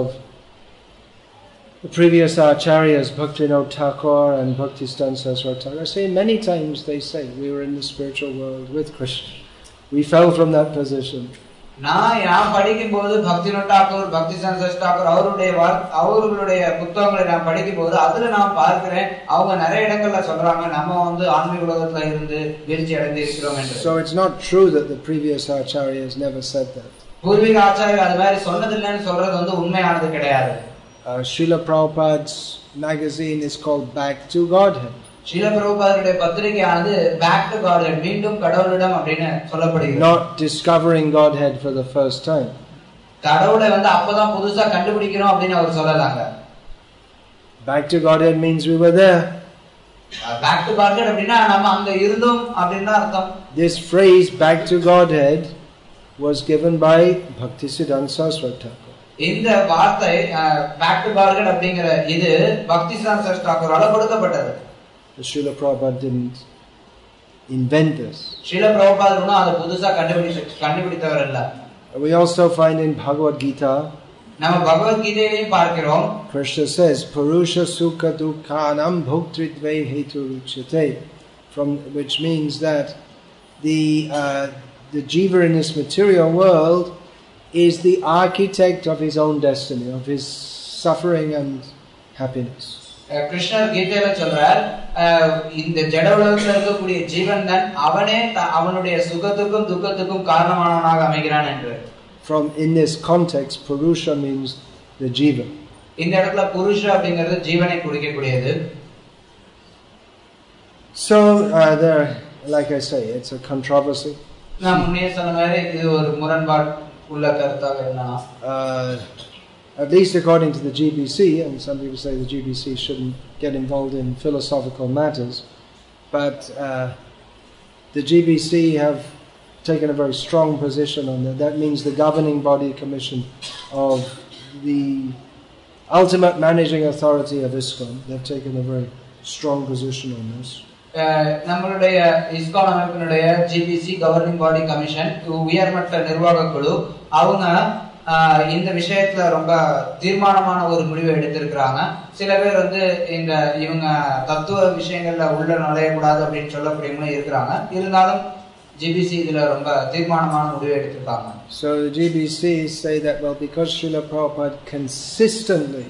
the previous acharyas, Bhaktivinoda Thakur and Bhaktisiddhanta Saraswati Thakur, I say many times they say we were in the spiritual world with Krishna. We fell from that position. நான் நான் படிக்கும்போது பக்திவினோத் தாக்கூர், பக்திசித்தாந்த சரஸ்வதி தாக்கூர் அவருடைய அவர்களுடைய புத்தகங்களை நான் படிக்கும்போது அதுல நான் பார்க்கிறேன் அவங்க நிறைய இடங்கள்ல சொல்றாங்க நம்ம வந்து ஆன்மீக உலகத்துல இருந்து வீழ்ச்சி அடைந்து இருக்கிறோம் என்று. So it's not true that the previous acharyas never said that. பூர்வீக ஆச்சாரியர் அது மாதிரி சொன்னதில்லைன்னு சொல்றது வந்து உண்மையானது கிடையாது. Uh, Srila Prabhupada's magazine is called Back to Godhead. Srila Prabhupada's பத்திரிகையானது Back to Godhead, மீண்டும் கடவுளிடம் அப்படினு சொல்லப்படுகிறது. Not discovering Godhead for the first time. கடவுளை வந்து அப்பதான் புதுசா கண்டுபிடிக்கிறோம் அப்படினு அவர் சொல்லலாங்க. Back to Godhead means we were there. Back to Godhead அப்படினா நாம அங்க இருந்தோம் அப்படினா அர்த்தம். This phrase Back to Godhead was given by Bhaktisiddhanta Saraswati Thakur. இந்த வார்த்தை Back to Godhead அப்படிங்கற இது பக்திசித்தாந்த சரஸ்வதி தாக்கூரால கொடுக்கப்பட்டது. Srila Prabhupada didn't invent this. Srila Prabhupada ஒண்ணு அத புதுசா கண்டுபிடிச்ச கண்டுபிடித்தவர் இல்ல. We also find in Bhagavad Gita, நம்ம பகவத் கீதையிலும் பார்க்கிறோம், Krishna says Purusha Sukha Dukhanam Bhoktritve Hetu Ruchyate, from which means that the uh, the jiva in this material world is the architect of his own destiny, of his suffering and happiness. கிருஷ்ணர் கீதையில சொல்றார் இந்த ஜட உலகத்துல இருக்கக்கூடிய ஜீவன் தான் அவனே அவனுடைய சுகத்துக்கும் துக்கத்துக்கும் காரணமானவனாக அமைகிறான் என்று. From in this context, Purusha means the jiva. இந்த இடத்துல புருஷா அப்படிங்கிறது ஜீவனை குறிக்கக்கூடியது. So uh, there, like I say, it's a controversy. நான் முன்னே சொன்ன மாதிரி இது ஒரு முரண்பாடு உள்ள கருத்தாக என்னன்னா, at least according to the G B C, and some people say the G B C shouldn't get involved in philosophical matters, but uh, the G B C have taken a very strong position on that. That means the governing body commission of the ultimate managing authority of ISKCON, they've taken a very strong position on this. நம்மளுடைய ISKCON அமைப்பினுடைய G B C governing body commission உயர்மட்ட நிர்வாக குழு அவங்க இந்த விஷயத்துல ரொம்ப தீர்மானமான ஒரு முடிவை எடுத்திருக்கிறாங்க. சில பேர் வந்து இந்த இவங்க தத்துவ விஷயங்கள்ல உள்ள நுழையக்கூடாது அப்படின்னு சொல்லக்கூடியவங்களும் இருக்கிறாங்க. இருந்தாலும் G B C இதுல ரொம்ப தீர்மானமான முடிவை எடுத்திருக்காங்க. So the G B C say that, well, because Srila Prabhupada consistently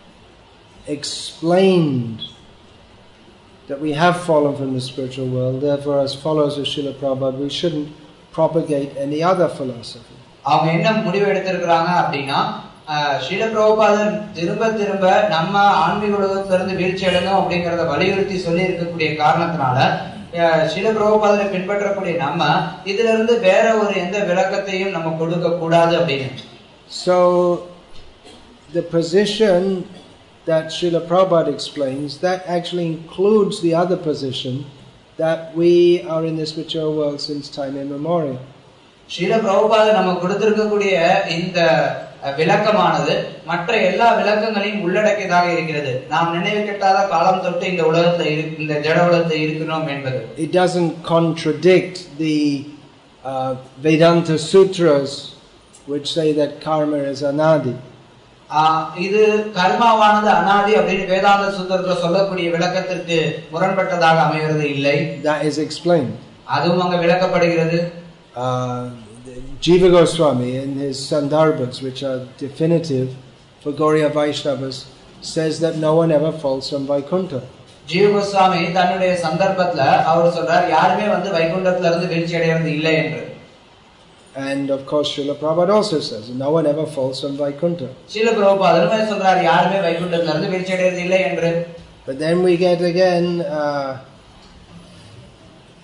explained that we have fallen from the spiritual world, therefore as followers of Srila Prabhupada we shouldn't propagate any other philosophy. அவங்க என்ன முடிவு எடுத்திருக்கிறாங்க அப்படின்னா, ஸ்ரீல பிரபுபாதர் திரும்ப திரும்ப நம்ம ஆன்மீக உலகத்திலிருந்து வீழ்ச்சி அடைந்தோம் அப்படிங்கறத வலியுறுத்தி சொல்லி இருக்கக்கூடிய காரணத்தினால ஸ்ரீல பிரபுபாதரை பின்பற்றக்கூடிய நம்ம இதுல இருந்து வேற ஒரு எந்த விளக்கத்தையும் நம்ம கொடுக்க கூடாது அப்படின்னு. So the position that Srila Prabhupada explains, that actually includes the other position that we are in this material world since time immemorial. Srila பிரபுபாதர் நம்ம கொடுத்திருக்கக்கூடிய இந்த விளக்கமானது மற்ற எல்லா விளக்கங்களையும் உள்ளடக்கியதாக இருக்கிறது. நாம் நினைவு கெட்டாத காலம் தொட்டு இந்த உலகத்துல இந்த ஜட உலகத்துல இருக்கிறோம் என்பது. It doesn't contradict the uh, Vedanta sutras which say that karma is anadi. இது கர்மாவானது அனாதி அப்படின்னு வேதாந்த சூத்திரத்துல சொல்லக்கூடிய விளக்கத்திற்கு முரண்பட்டதாக அமைகிறது இல்லை. That is explained. அதுவும் அங்க விளக்கப்படுகிறது. Uh, Jiva Goswami in his Sandarbhas, which are definitive for Gauriya Vaishnavas, says that no one ever falls from Vaikuntha. Jiva Goswami தன்னுடைய சந்தர்ப்பத்துல அவர் சொல்றார் யாருமே வந்து வைகுண்டத்துல இருந்து வீழ்ச்சி அடைறது இல்லை என்று. And of course Srila Prabhupada also says no one ever falls from Vaikuntha. Srila Prabhupada சொல்றார் யாருமே வைகுண்டத்துல இருந்து வீழ்ச்சி அடைறது இல்லை என்று. But then we get again uh,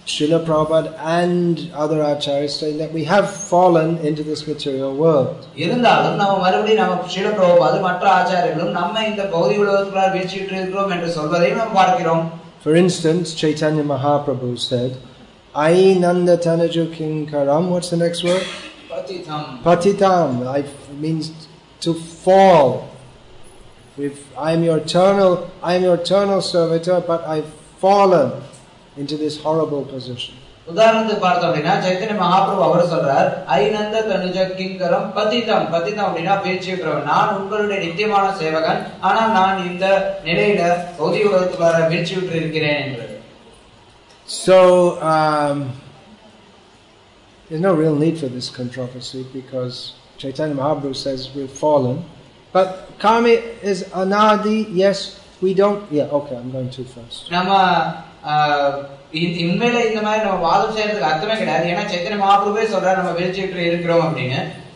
Srila Prabhupada and other acharyas saying that we have fallen into this material world. இருந்தாலும் நம்ம மறுபடியும் நம்ம ஸ்ரீல பிரபுபாத மற்ற ஆச்சாரியர்களும் நம்ம இந்த பௌதிக உலகத்துக்குள்ள வீழ்ச்சிட்டு இருக்கிறோம் என்று சொல்வதையும் நாம் பார்க்கிறோம். For instance, Chaitanya Mahaprabhu said, Ainanda Tanaju Kinkaram, what's the next word? Patitam. Patitam, I means to fall. We've, I am your eternal, I am your eternal servitor, but I've fallen into this horrible position. உதாரணத்துக்கு பார்த்தோம் அப்படின்னா சைத்தன்ய மகாபிரபு அவர் சொல்றார் ஐநந்த தனுஜ கிங்கரம் பதிதம் பதிதம் அப்படின்னா வீழ்ச்சியுற்றவன், நான் உங்களுடைய நித்தியமான சேவகன், ஆனால் நான் இந்த நிலையில பௌதிக உலகத்துக்குள்ளார வீழ்ச்சியுற்று இருக்கிறேன் என்று. So um, there's no real need for this controversy because Chaitanya Mahaprabhu says we've fallen. But karma is anadi, yes, we don't. Yeah, okay, I'm going too fast. நம்ம உண்மையில இந்த மாதிரி நம்ம வாதம் செய்யறதுக்கு அர்த்தமே கிடையாது. ஏன்னா சைத்தன்ய மகாபிரபுவே சொல்றாரு நம்ம வீழ்ச்சியுற்று இருக்கிறோம் அப்படின்னு.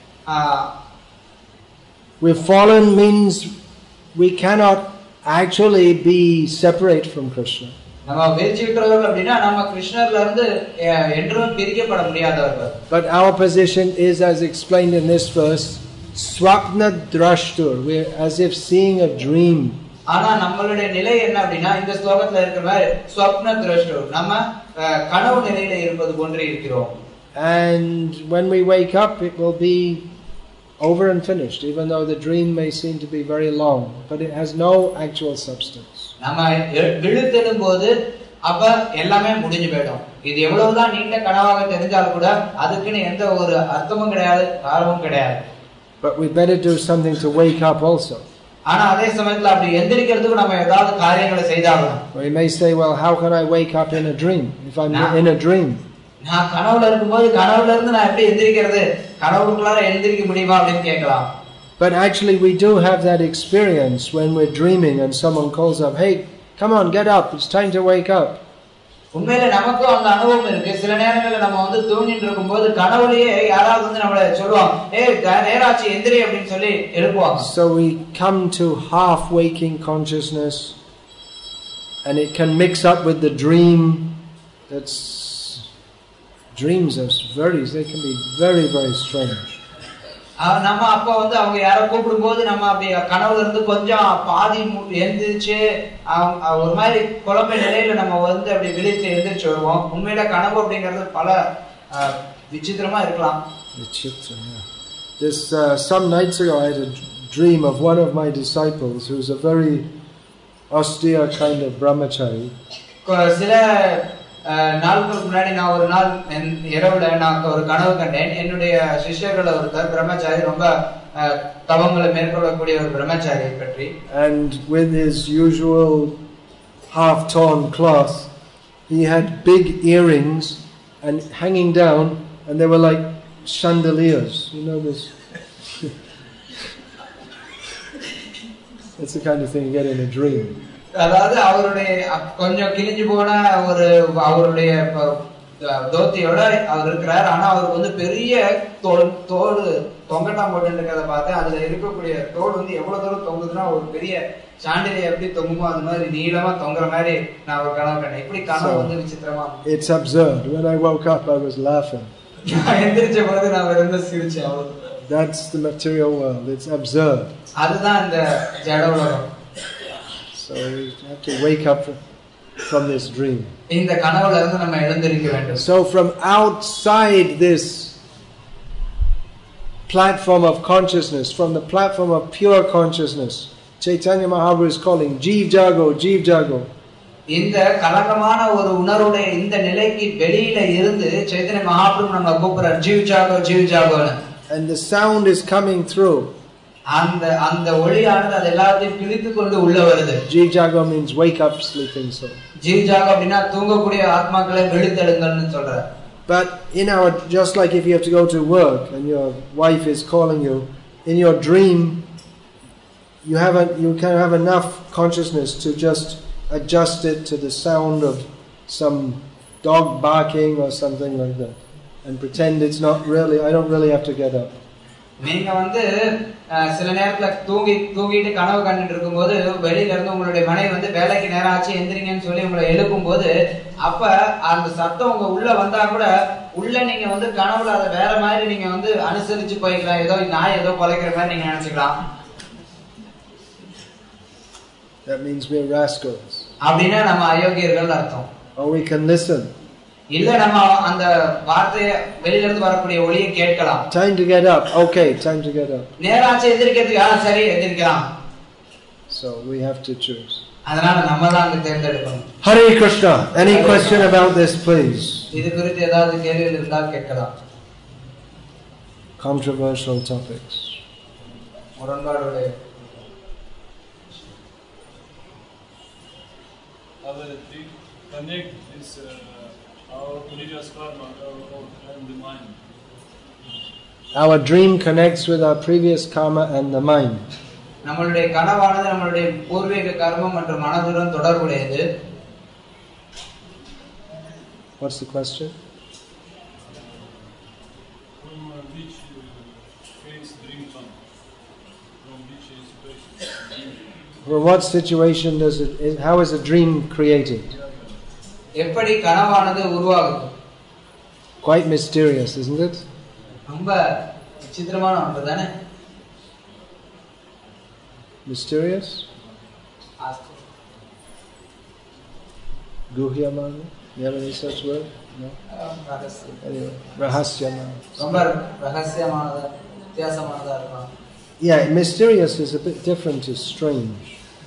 We've fallen means we cannot actually be separate from Krishna. நம்ம வீழ்ச்சியுற்றவர்கள் அப்படின்னா நம்ம கிருஷ்ணர்ல இருந்து என்றும் பிரிக்கப்பட முடியாதவர்கள். But our position is, as explained in this verse, swapna drashtur. We're as if seeing a dream. ஆனா நம்மளுடைய நிலை என்ன அப்படின்னா இந்த ஸ்லோகத்துல இருக்கிற மாதிரி ஸ்வப்ன திரஷ்டு, நம்ம கனவு நிலையில இருப்பது போன்று இருக்கிறோம். And when we wake up it will be over and finished, even though the dream may seem to be very long, but it has no actual substance. நம்ம விழுத்தெழும்போது அப்ப எல்லாமே முடிஞ்சு போயிடும். இது எவ்வளவுதான் நீண்ட கனவாக தெரிஞ்சாலும் கூட அதுக்குன்னு எந்த ஒரு அர்த்தமும் கிடையாது, காரணமும் கிடையாது. But we better do something to wake up also. ஆனா அதே சமயத்துல அப்படி எந்திரிக்கிறதுக்கு நம்ம ஏதாவது காரியங்களை செய்தாகணும். We may say, well, how can I wake up in a dream if I'm in a dream? நான் கனவுல இருக்கும்போது கனவுல இருந்து நான் எப்படி எந்திரிக்கிறது, கனவுக்குள்ளார எந்திரிக்க முடியுமா அப்படின்னு கேட்கலாம். But actually we do have that experience when we're dreaming and someone calls up, hey, come on, get up, it's time to wake up. உண்மையில நமக்கும் அந்த அனுபவம் இருக்கு. சில நேரங்களில் நம்ம வந்து தூங்கிட்டு இருக்கும்போது கனவுலயே யாராவது வந்து நம்மள சொல்லுவாங்க, ஏய் நேராச்சு எந்திரி அப்படின்னு சொல்லி எழுப்புவாங்க. So we come to half waking consciousness and it can mix up with the dream. That's dreams are very, they can be very very strange. நம்ம அப்ப வந்து அவங்க யாரோ கூப்பிடும்போது நம்ம அப்படி கனவுல இருந்து கொஞ்சம் பாதி எழுந்திரிச்சு ஒரு மாதிரி குழப்ப நிலையில நம்ம வந்து அப்படி விழித்து எழுந்திரிச்சு வருவோம். உண்மையில கனவு அப்படிங்கிறது பல விசித்திரமா இருக்கலாம். This uh, some nights ago I had a dream of one of my disciples who's a very austere kind of brahmachari. சில நாளுக்கு முன்னாடி நான் ஒரு நாள் இரவுல நான் ஒரு கனவு கண்டேன். என்னுடைய சிஷ்யர்கள் ஒருத்தர் பிரம்மச்சாரி, ரொம்ப தவங்களை மேற்கொள்ளக்கூடிய ஒரு பிரம்மச்சாரியை பற்றி. And with his usual half torn cloth he had big earrings and hanging down, and they were like chandeliers, you know this. That's the kind of thing you get in a dream. அதாவது அவருடைய கொஞ்சம் கிழிஞ்சு போன ஒரு அவருடைய தோத்தியோட அவர் இருக்கிறார். ஆனா அவருக்கு வந்து பெரிய தோல் தோடு தொங்கட்டாம் போட்டு இருக்கிறத பார்த்தேன். அதுல இருக்கக்கூடிய தோடு வந்து எவ்வளவு தூரம் தொங்குதுன்னா ஒரு பெரிய சாண்டிலை எப்படி தொங்குமோ அது மாதிரி நீளமா தொங்குற மாதிரி நான் ஒரு கனவு கண்டேன். இப்படி கனவு வந்து விசித்திரமா. It's absurd. When I woke up I was laughing. எந்திரிச்ச போது நான் ரொம்ப சிரிச்சேன். That's the material world. It's absurd. அதுதான் இந்த ஜட உலகம். So we have to wake up from this dream. இந்த கனவுல இருந்து நம்ம எழுந்திருக்க வேண்டும். So from outside this platform of consciousness, from the platform of pure consciousness, Chaitanya Mahaprabhu is calling Jeev Jago, Jeev Jago. இந்த கலங்கமான ஒரு உணர்வுடைய இந்த நிலைக்கு வெளியில இருந்து சைத்தன்ய மகாபிரபு நம்ம கூப்பிடுறார், ஜீவ் ஜாகோ Jeev ஜாகோன்னு. And the sound is coming through. அந்த அந்த ஒளியானது அது எல்லாத்தையும் பிடித்து கொண்டு உள்ள வருது. Jeev Jago means wake up sleeping soul. Jeev ஜாகோ அப்படின்னா தூங்கக்கூடிய ஆத்மாக்களை விழித்தெழுங்கள்னு சொல்றார். But in our, just like if you have to go to work and your wife is calling you, in your dream you have a, you can have enough consciousness to just adjust it to the sound of some dog barking or something like that and pretend it's not really, I don't really have to get up. நீங்க வந்து சில நேரத்துல தூங்கி தூங்கிட்டு கனவு கண்டுட்டு இருக்கும்போது வெளியில இருந்து உங்களுடைய மனைவி வந்து வேலைக்கு நேரம் ஆச்சு எந்திரிங்கன்னு சொல்லி உங்களை எழுப்பும் போது அப்ப அந்த சத்தம் உங்க உள்ள வந்தா கூட உள்ள நீங்க வந்து கனவுல அதை வேற மாதிரி நீங்க வந்து அனுசரிச்சு போய்க்கலாம். ஏதோ நாய் ஏதோ குலைக்கிற மாதிரி நீங்க நினைச்சுக்கலாம். That means we're rascals. அப்படின்னா நம்ம அயோக்கியர்கள் அர்த்தம். Or we can listen. இல்ல நம்ம அந்த வார்த்தையை வெளியில இருந்து வரக்கூடிய ஒலியை கேட்கலாம். Time to get up. Okay, time to get up. நேரம் ஆச்சு எந்திரிக்கிறதுக்கு ஆ சரி எந்திரிக்கலாம். So we have to choose. அதனால நம்ம தான் அங்க தேர்ந்தெடுக்கணும். Hare Krishna. Any question about this, please? இது குறித்து ஏதாவது கேள்விகள் இருந்தால் கேட்கலாம். Controversial topics. முரண்பாடுடைய Our dream connect is uh, our previous karma and the mind. Our dream connects with our previous karma and the mind. நம்மளுடைய கனவானது நம்மளுடைய பூர்வீக கர்மம் மற்றும் மனதுடன் தொடர்புடையது. What's the question? From which phase dream come? From which situation? For what situation does it, how is a dream created? எப்படி கனவானது உருவாகுது? Quite mysterious, isn't it? ரொம்ப விசித்திரமான ஒன்று தானே? Mysterious? Guhyamana? You have any such word? No? Anyway, Rahasyamana. ரொம்ப ரகசியமானதா வித்தியாசமானதா இருக்கும். Yeah, mysterious is a bit different to strange.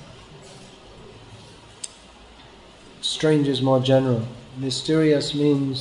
Strange is more general. Mysterious means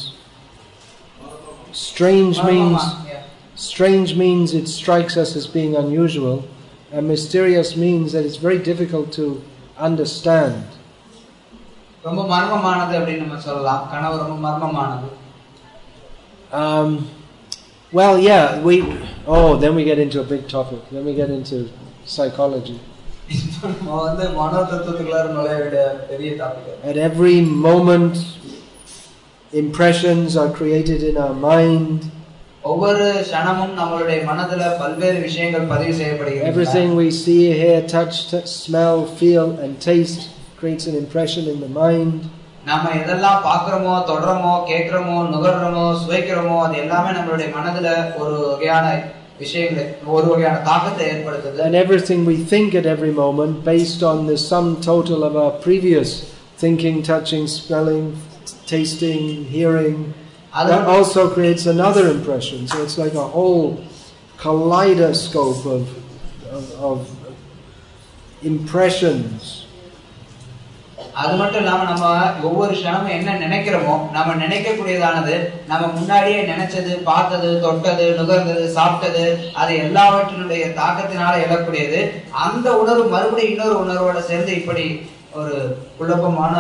strange means strange means it strikes us as being unusual, and mysterious means that it's very difficult to understand. ரொம்ப மர்மமானது அப்படி நம்ம சொல்லலாம். கனவு ரொம்ப மர்மமானது. Um well yeah, we oh then we get into a big topic. Then we get into psychology. வந்து மனோதத்துவத்துக்குள்ள நுழைய வேண்டிய பெரிய topic. At every moment impressions are created in our mind. ஒவ்வொரு க்ஷணமும் நம்மளுடைய மனதுல பல்வேறு விஷயங்கள் பதிவு செய்யப்படுகின்றன. Everything we see, hear, touch, touch, smell, feel and taste creates an impression in the mind. நாம எதெல்லாம் பார்க்கறோமோ, தொடறோமோ, கேக்குறோமோ, நுகர்றோமோ, சுவைக்கிறோமோ அது எல்லாமே நம்மளுடைய மனதுல ஒரு வகையான விஷயங்களை ஒரு வகையான தாக்கத்தை ஏற்படுத்துது. And everything we think at every moment based on the sum total of our previous thinking, touching, smelling, tasting, hearing, that also creates another impression. So it's like a whole kaleidoscope of, of, of impressions. அது மட்டும் இல்லாம நம்ம ஒவ்வொரு க்ஷணமும் என்ன நினைக்கிறோமோ நம்ம நினைக்கக்கூடியதானது நம்ம முன்னாடியே நினைச்சது, பார்த்தது, தொட்டது, நுகர்ந்தது, சாப்பிட்டது அது எல்லாவற்றினுடைய தாக்கத்தினால எழக்கூடியது. அந்த உணர்வு மறுபடியும் இன்னொரு உணர்வோட சேர்ந்து இப்படி ஒரு குழப்பமான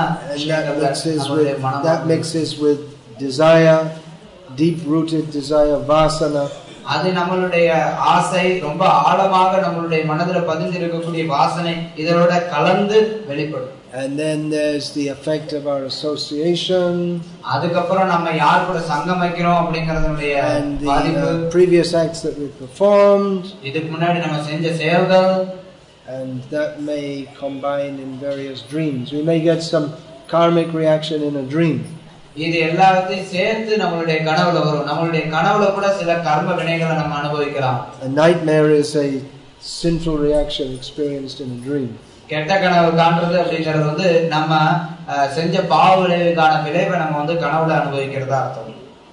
that mixes with desire, deep-rooted desire, vasana. அது நம்மளுடைய ஆசை, ரொம்ப ஆழமாக நம்மளுடைய மனதில் பதிந்திருக்கக்கூடிய வாசனை இதனோட கலந்து வெளிப்படும். And then there's the effect of our association. அதுக்கப்புறம் நம்ம யார் கூட சங்கமிக்கிறோம் அப்படிங்கறதுடைய பாதிப்பு. And the previous acts that we performed. இதுக்கு முன்னாடி நம்ம செஞ்ச செயல்கள். And that may combine in various dreams. We may get some karmic reaction in a dream. இது எல்லாத்தையும் சேர்த்து நம்மளுடைய கனவுல வரும். நம்மளுடைய கனவுல கூட சில கர்ம வினைகளை நம்ம அனுபவிக்கலாம். A nightmare is a sinful reaction experienced in a dream. கெட்ட கனவு காண்றது அப்படிங்கிறது வந்து நம்ம செஞ்ச பாவ விளைவுக்கான விளைவை நம்ம வந்து கனவுல அனுபவிக்கிறதா அர்த்தம்.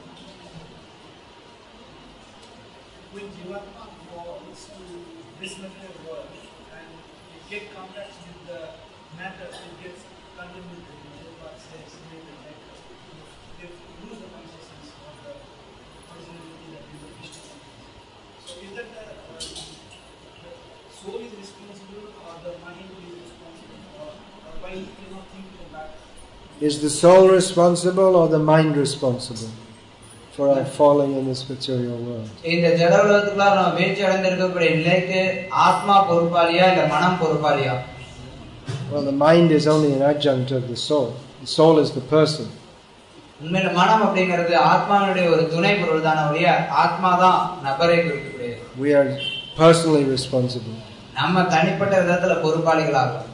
Is the soul responsible or the mind responsible for our falling in this material world? இந்த ஜட உலகத்துக்குள்ள நம்ம வீழ்ச்சி அடைந்திருக்கக்கூடிய நிலைக்கு ஆத்மா பொறுப்பாளியா இல்ல மனம் பொறுப்பாளியா? Well, the mind is only an adjunct of the soul. The soul is the person. உண்மையில மனம் அப்படிங்கிறது ஆத்மாவுடைய ஒரு துணை பொருள் தான ஒழிய ஆத்மா தான் நபரை குறிக்கக்கூடியது. We are personally responsible. நம்ம தனிப்பட்ட விதத்துல பொறுப்பாளிகளாகும்.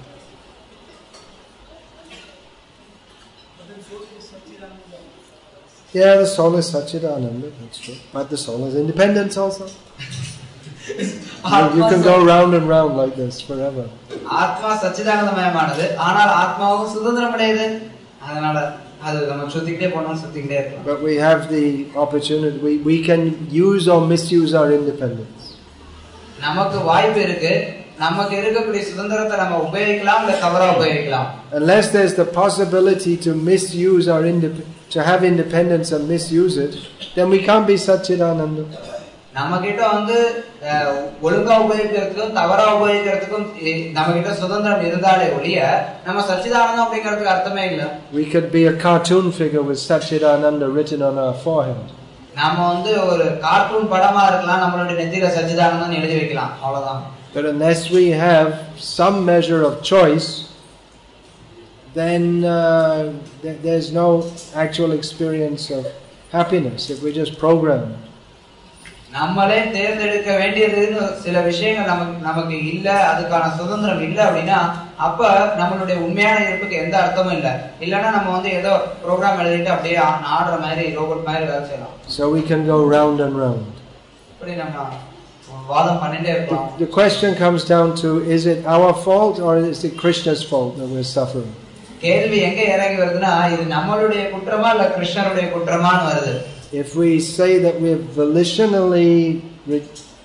Yeah, the soul is Satchidananda, that's true. But the soul is independence also. you, you can go round and round like this forever. ஆத்மா சச்சிதானந்தமயமானது, ஆனால் ஆத்மாவும் சுதந்திரமடையது. அதனால அது நம்ம சுத்திக்கிட்டே போனோம், சுத்திக்கிட்டே இருக்கலாம். But we have the opportunity, we, we can use or misuse our independence. நமக்கு வாய்ப்பு இருக்கு, நமக்கு இருக்கக்கூடிய சுதந்திரத்தை நம்ம உபயோகிக்கலாம் இல்ல தவறா உபயோகிக்கலாம். Unless there's the possibility to misuse our independence, to have independence and misuse it, then we can't be Satchidananda. நம்ம கிட்ட வந்து ஒழுங்கா உபயோகிக்கிறதுக்கும் தவறா உபயோகிக்கிறதுக்கும் நம்ம கிட்ட சுதந்திரம் இருந்தாலே ஒழிய நம்ம சச்சிதானந்தம் அப்படிங்கிறதுக்கு அர்த்தமே இல்ல. We could be a cartoon figure with Satchidananda written on our forehead. நாம வந்து ஒரு கார்ட்டூன் படமா இருக்கலாம், நம்மளுடைய நெத்தியில சச்சிதானந்தம் எழுதி வைக்கலாம், அவ்வளவுதான். But unless we have some measure of choice, then uh, th there's no actual experience of happiness if we just program. நம்மளே தேர்ந்தெடுக்க வேண்டியதுன்னு சில விஷயங்கள் நமக்கு நமக்கு இல்ல, அதுக்கான சுதந்திரம் இல்ல அப்படின்னா அப்ப நம்மளுடைய உண்மையான இருப்புக்கு எந்த அர்த்தமும் இல்ல. இல்லன்னா நம்ம வந்து ஏதோ ப்ரோக்ராம் எழுதிட்டு அப்படியே ஆடுற மாதிரி ரோபோட் மாதிரி வேலை செய்யலாம். So we can go round and round. இப்படி நம்ம வாதம் பண்ணிட்டே இருக்கலாம். The question comes down to, is it our fault or is it Krishna's fault that we're suffering? கேள்வி எங்க இறங்கி வருதுன்னா இது நம்மளுடைய குற்றமா இல்ல கிருஷ்ணருடைய குற்றமான்னு வருது. If we say that we have volitionally re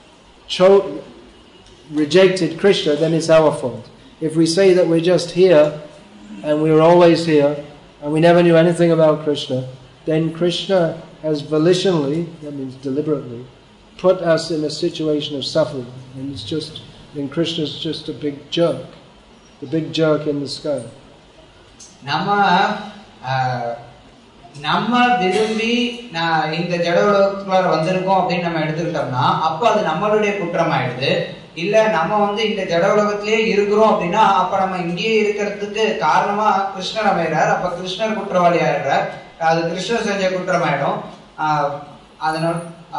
rejected Krishna, then it's our fault. If we say that we're just here and we're always here and we never knew anything about Krishna, then Krishna has volitionally, that means deliberately, put us in a situation of suffering. And it's just, then Krishna's just a big jerk, the big jerk in the sky. Nama நம்ம விரும்பி இந்த ஜட உலகத்துக்குள்ள வந்திருக்கோம் அப்படின்னு நம்ம எடுத்துக்கிட்டோம்னா அப்ப அது நம்மளுடைய குற்றம் ஆயிடுது. இல்ல நம்ம வந்து இந்த ஜட உலகத்திலேயே இருக்கிறோம் அப்படின்னா அப்ப நம்ம இங்கேயே இருக்கிறதுக்கு காரணமா கிருஷ்ணர் அமைகிறார். அப்ப கிருஷ்ணர் குற்றவாளி ஆயிடுறார், அது கிருஷ்ணர் செஞ்ச குற்றம் ஆயிடும். அதனால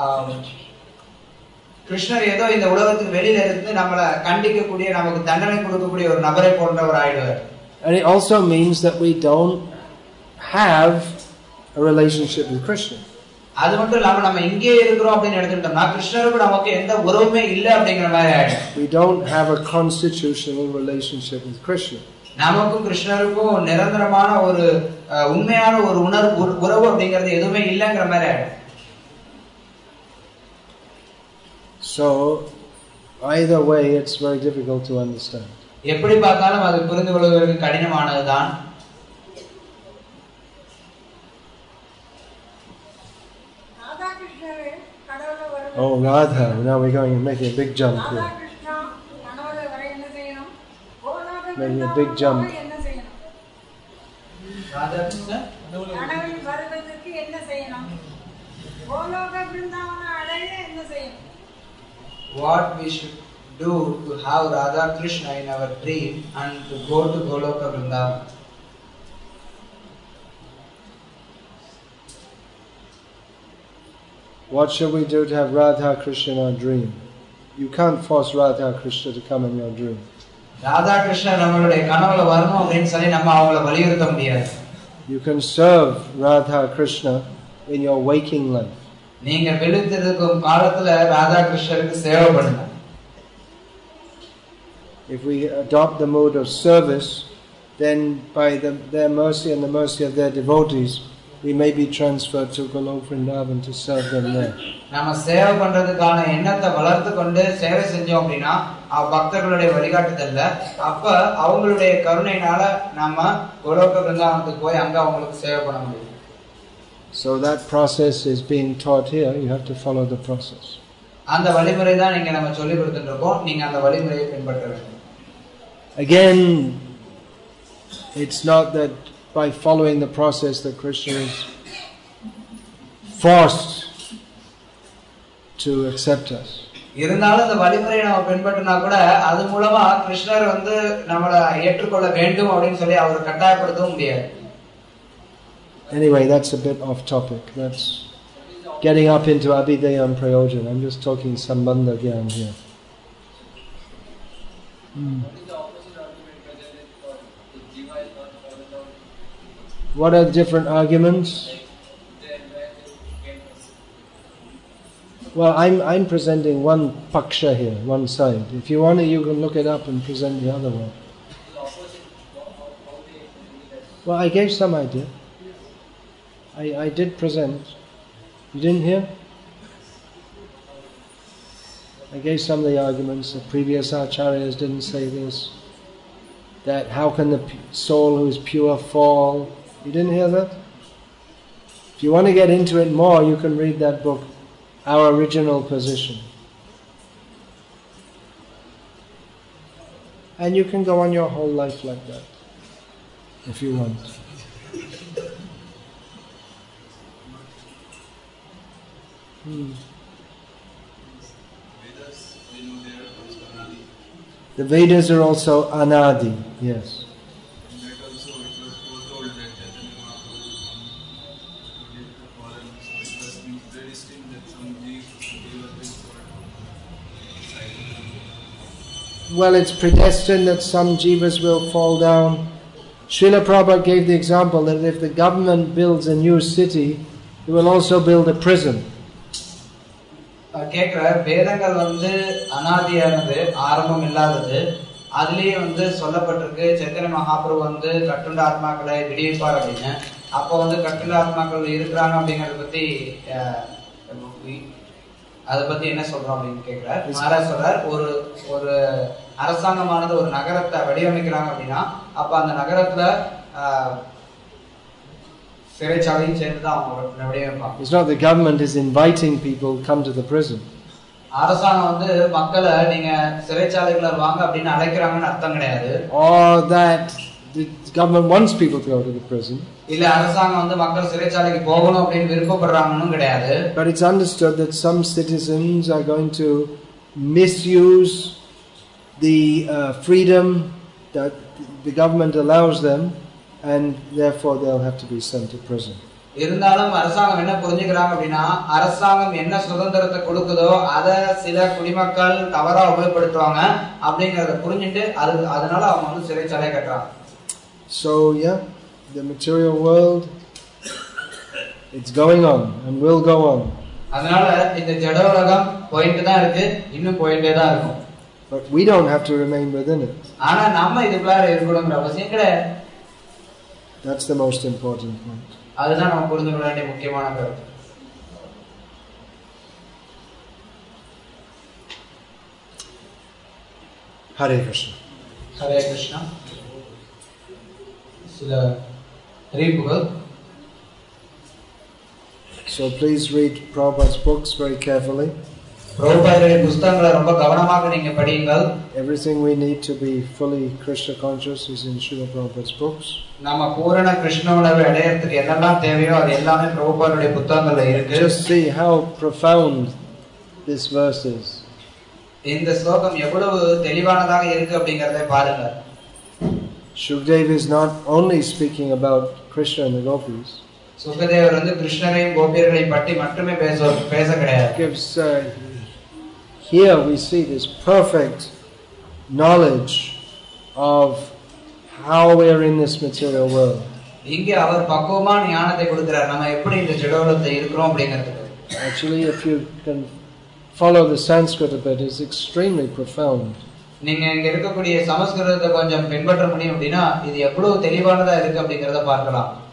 கிருஷ்ணர் ஏதோ இந்த உலகத்துக்கு வெளியில இருந்து நம்மளை கண்டிக்கக்கூடிய நமக்கு தண்டனை கொடுக்கக்கூடிய ஒரு நபரை போன்றவர் ஆயிடுவார். And it also means that we don't have a relationship with Krishna. அது மட்டும் இல்லாம நம்ம இங்கே இருக்கிறோம் அப்படின்னு எடுத்துட்டோம்னா கிருஷ்ணருக்கு நமக்கு எந்த உறவுமே இல்ல அப்படிங்கிற மாதிரி ஆயிடும். We don't have a constitutional relationship with Krishna. நமக்கும் கிருஷ்ணருக்கும் நிரந்தரமான ஒரு உண்மையான ஒரு உணர்வு உறவு அப்படிங்கிறது எதுவுமே இல்லங்கிற மாதிரி ஆயிடும். So either way it's very difficult to understand. எப்படி பார்த்தாலும் அது புரிந்து கொள்வதற்கு கடினமானதுதான். Oh, Radha, now we're going to make a big jump here. Making a big jump. Radha Krishna? What we should do to have Radha Krishna in our dream and to go to Goloka Vrindavan. What should we do to have Radha Krishna in our dream? You can't force Radha Krishna to come in your dream. Radha Krishna நம்மளுடைய கனவுல வரணும் அப்படினு சொல்லி நம்ம அவங்கள வலியுறுத்த முடியாது. You can serve Radha Krishna in your waking life. நீங்க விழித்திருக்கும் காலத்துல ராதா கிருஷ்ணருக்கு சேவை பண்ணுங்க. If we adopt the mode of service, then by the, their mercy and the mercy of their devotees, we may be transferred to Goloka Vrindavan to serve them there. நாம சேவை பண்றதுக்கான எண்ணத்தை வளர்த்து கொண்டு சேவை செஞ்சோம் அப்படின்னா பக்தர்களுடைய வழிகாட்டுதல்ல அப்ப அவங்களுடைய கருணையினால நாம கோலோக விருந்தாவனத்துக்கு போய் அங்க அவங்களுக்கு சேவை பண்ண முடியும். So that process is being taught here. You have to follow the process. அந்த வழிமுறை தான் நீங்க நம்ம சொல்லி கொடுத்துட்டு இருக்கோம். நீங்க அந்த வழிமுறையை பின்பற்ற வேண்டும். Again, it's not that by following the process that Krishna is forced to accept us. இருந்தாலும் அந்த வழிமுறையை நாம பின்பற்றினா கூட அது மூலமா கிருஷ்ணர் வந்து நம்மளை ஏற்றுக்கொள்ள வேண்டும் அப்படின்னு சொல்லி அவர் கட்டாயப்படுத்தவும் முடியாது. Anyway, that's a bit off topic. That's getting up into Abhidheya and Prayojan. I'm just talking Sambandha Gyan here. Hmm. What are different arguments? Well, I'm I'm presenting one paksha here, one side. If you want to, you can look it up and present the other one. Well, I gave some idea. I, I did present. You didn't hear? I gave some of the arguments. The previous acharyas didn't say this. That how can the soul who is pure fall? You didn't hear that? If you want to get into it more, you can read that book, Our Original Position. And you can go on your whole life like that, if you want. Hmm. The Vedas are also anadi, yes. Well, it's predestined that some jivas will fall down. Srila Prabhupada gave the example that if the government builds a new city, it will also build a prison. கேக்குறார் வேதங்கள் வந்து அனாதியானது, ஆரம்பம் இல்லாதது. அதுலயே வந்து சொல்லப்பட்டிருக்கு சைத்தன்ய மகாபிரபு வந்து கட்டுண்ட ஆத்மாக்களை விடுவிப்பார் அப்படின்னு. அப்போ வந்து கட்டுண்ட ஆத்மாக்கள் இருக்கிறாங்க அப்படிங்கறத பத்தி அதை பத்தி என்ன சொல்றோம் அப்படின்னு கேக்குறார். மகாராஜ் சொல்றார், ஒரு ஒரு அரசாங்கமானது ஒரு நகரத்தை வடிவமைக்கிறாங்க அப்படின்னா அப்ப அந்த நகரத்துல சிறைச்சாலையும் சேர்ந்து தான் அவங்க வடிவமைப்பாங்க. It's not the government is inviting people come to the prison. அரசாங்கம் வந்து மக்களை நீங்க சிறைச்சாலைக்குள்ள வாங்க அப்படின்னு அழைக்கிறாங்கன்னு அர்த்தம் கிடையாது. Or that the government wants people to go to the prison. இல்ல அரசாங்கம் வந்து மக்கள் சிறைச்சாலைக்கு போகணும் அப்படின்னு விருப்பப்படுறாங்கன்னு கிடையாது. But it's understood that some citizens are going to misuse the uh, freedom that the government allows them, and therefore they'll have to be sent to prison. இருந்தாலும் அரசாங்கம் என்ன புரிஞ்சுக்கிறாங்க அப்படின்னா அரசாங்கம் என்ன சுதந்திரத்தை கொடுக்குதோ அதை சில குடிமக்கள் தவறா உபயோகப்படுத்துவாங்க அப்படிங்கறத புரிஞ்சுட்டு அது அதனால அவங்க வந்து சிறைச்சாலை கட்டுறாங்க. So yeah, the material world, it's going on and will go on. அதனால இந்த ஜட உலகம் போயிட்டு தான் இருக்கு, இன்னும் போயிட்டே தான் இருக்கும். But we don't have to remain within it. ஆனா நம்ம இதுக்குள்ளார இருக்கணும்ங்கற அவசியம் கிடையாது. That's the most important point. அதுதான் நம்ம புரிந்து கொள்ள வேண்டிய முக்கியமான கருத்து. Hare Krishna. Hare Krishna. சில அறிவிப்புகள். So please read Prabhupada's books very carefully. பிரபுபாதருடைய புத்தகங்களை ரொம்ப கவனமாக நீங்க படியுங்கள். Everything we need to be fully Krishna conscious is in Srila Prabhupada's books. நாம பூரண கிருஷ்ண உணர்வை அடையறதுக்கு என்னெல்லாம் தேவையோ அது எல்லாமே பிரபுபாதருடைய புத்தகங்கள்ல இருக்கு. Just see how profound this verse is. இந்த ஸ்லோகம் எவ்வளவு தெளிவானதாக இருக்கு அப்படிங்கறதை பாருங்க. Shukadeva is not only speaking about Krishna and the gopis. சுகதேவர் வந்து கிருஷ்ணரையும் கோபியர்களையும் பற்றி மட்டுமே பேச பேச கிடையாது. Gives uh, here we see this perfect knowledge of how we are in this material world. இங்கே அவர் பக்குவமான ஞானத்தை கொடுக்கிறார் நம்ம எப்படி இந்த ஜடோலத்துல இருக்கிறோம் அப்படிங்கிறதுக்கு. Actually, if you can follow the Sanskrit a bit, it's extremely profound. நீங்க இங்க இருக்கக்கூடிய சமஸ்கிருதத்தை கொஞ்சம் பின்பற்ற முடியும் அப்படின்னா இது எவ்வளவு தெளிவானதா இருக்கு அப்படிங்கறத பார்க்கலாம்.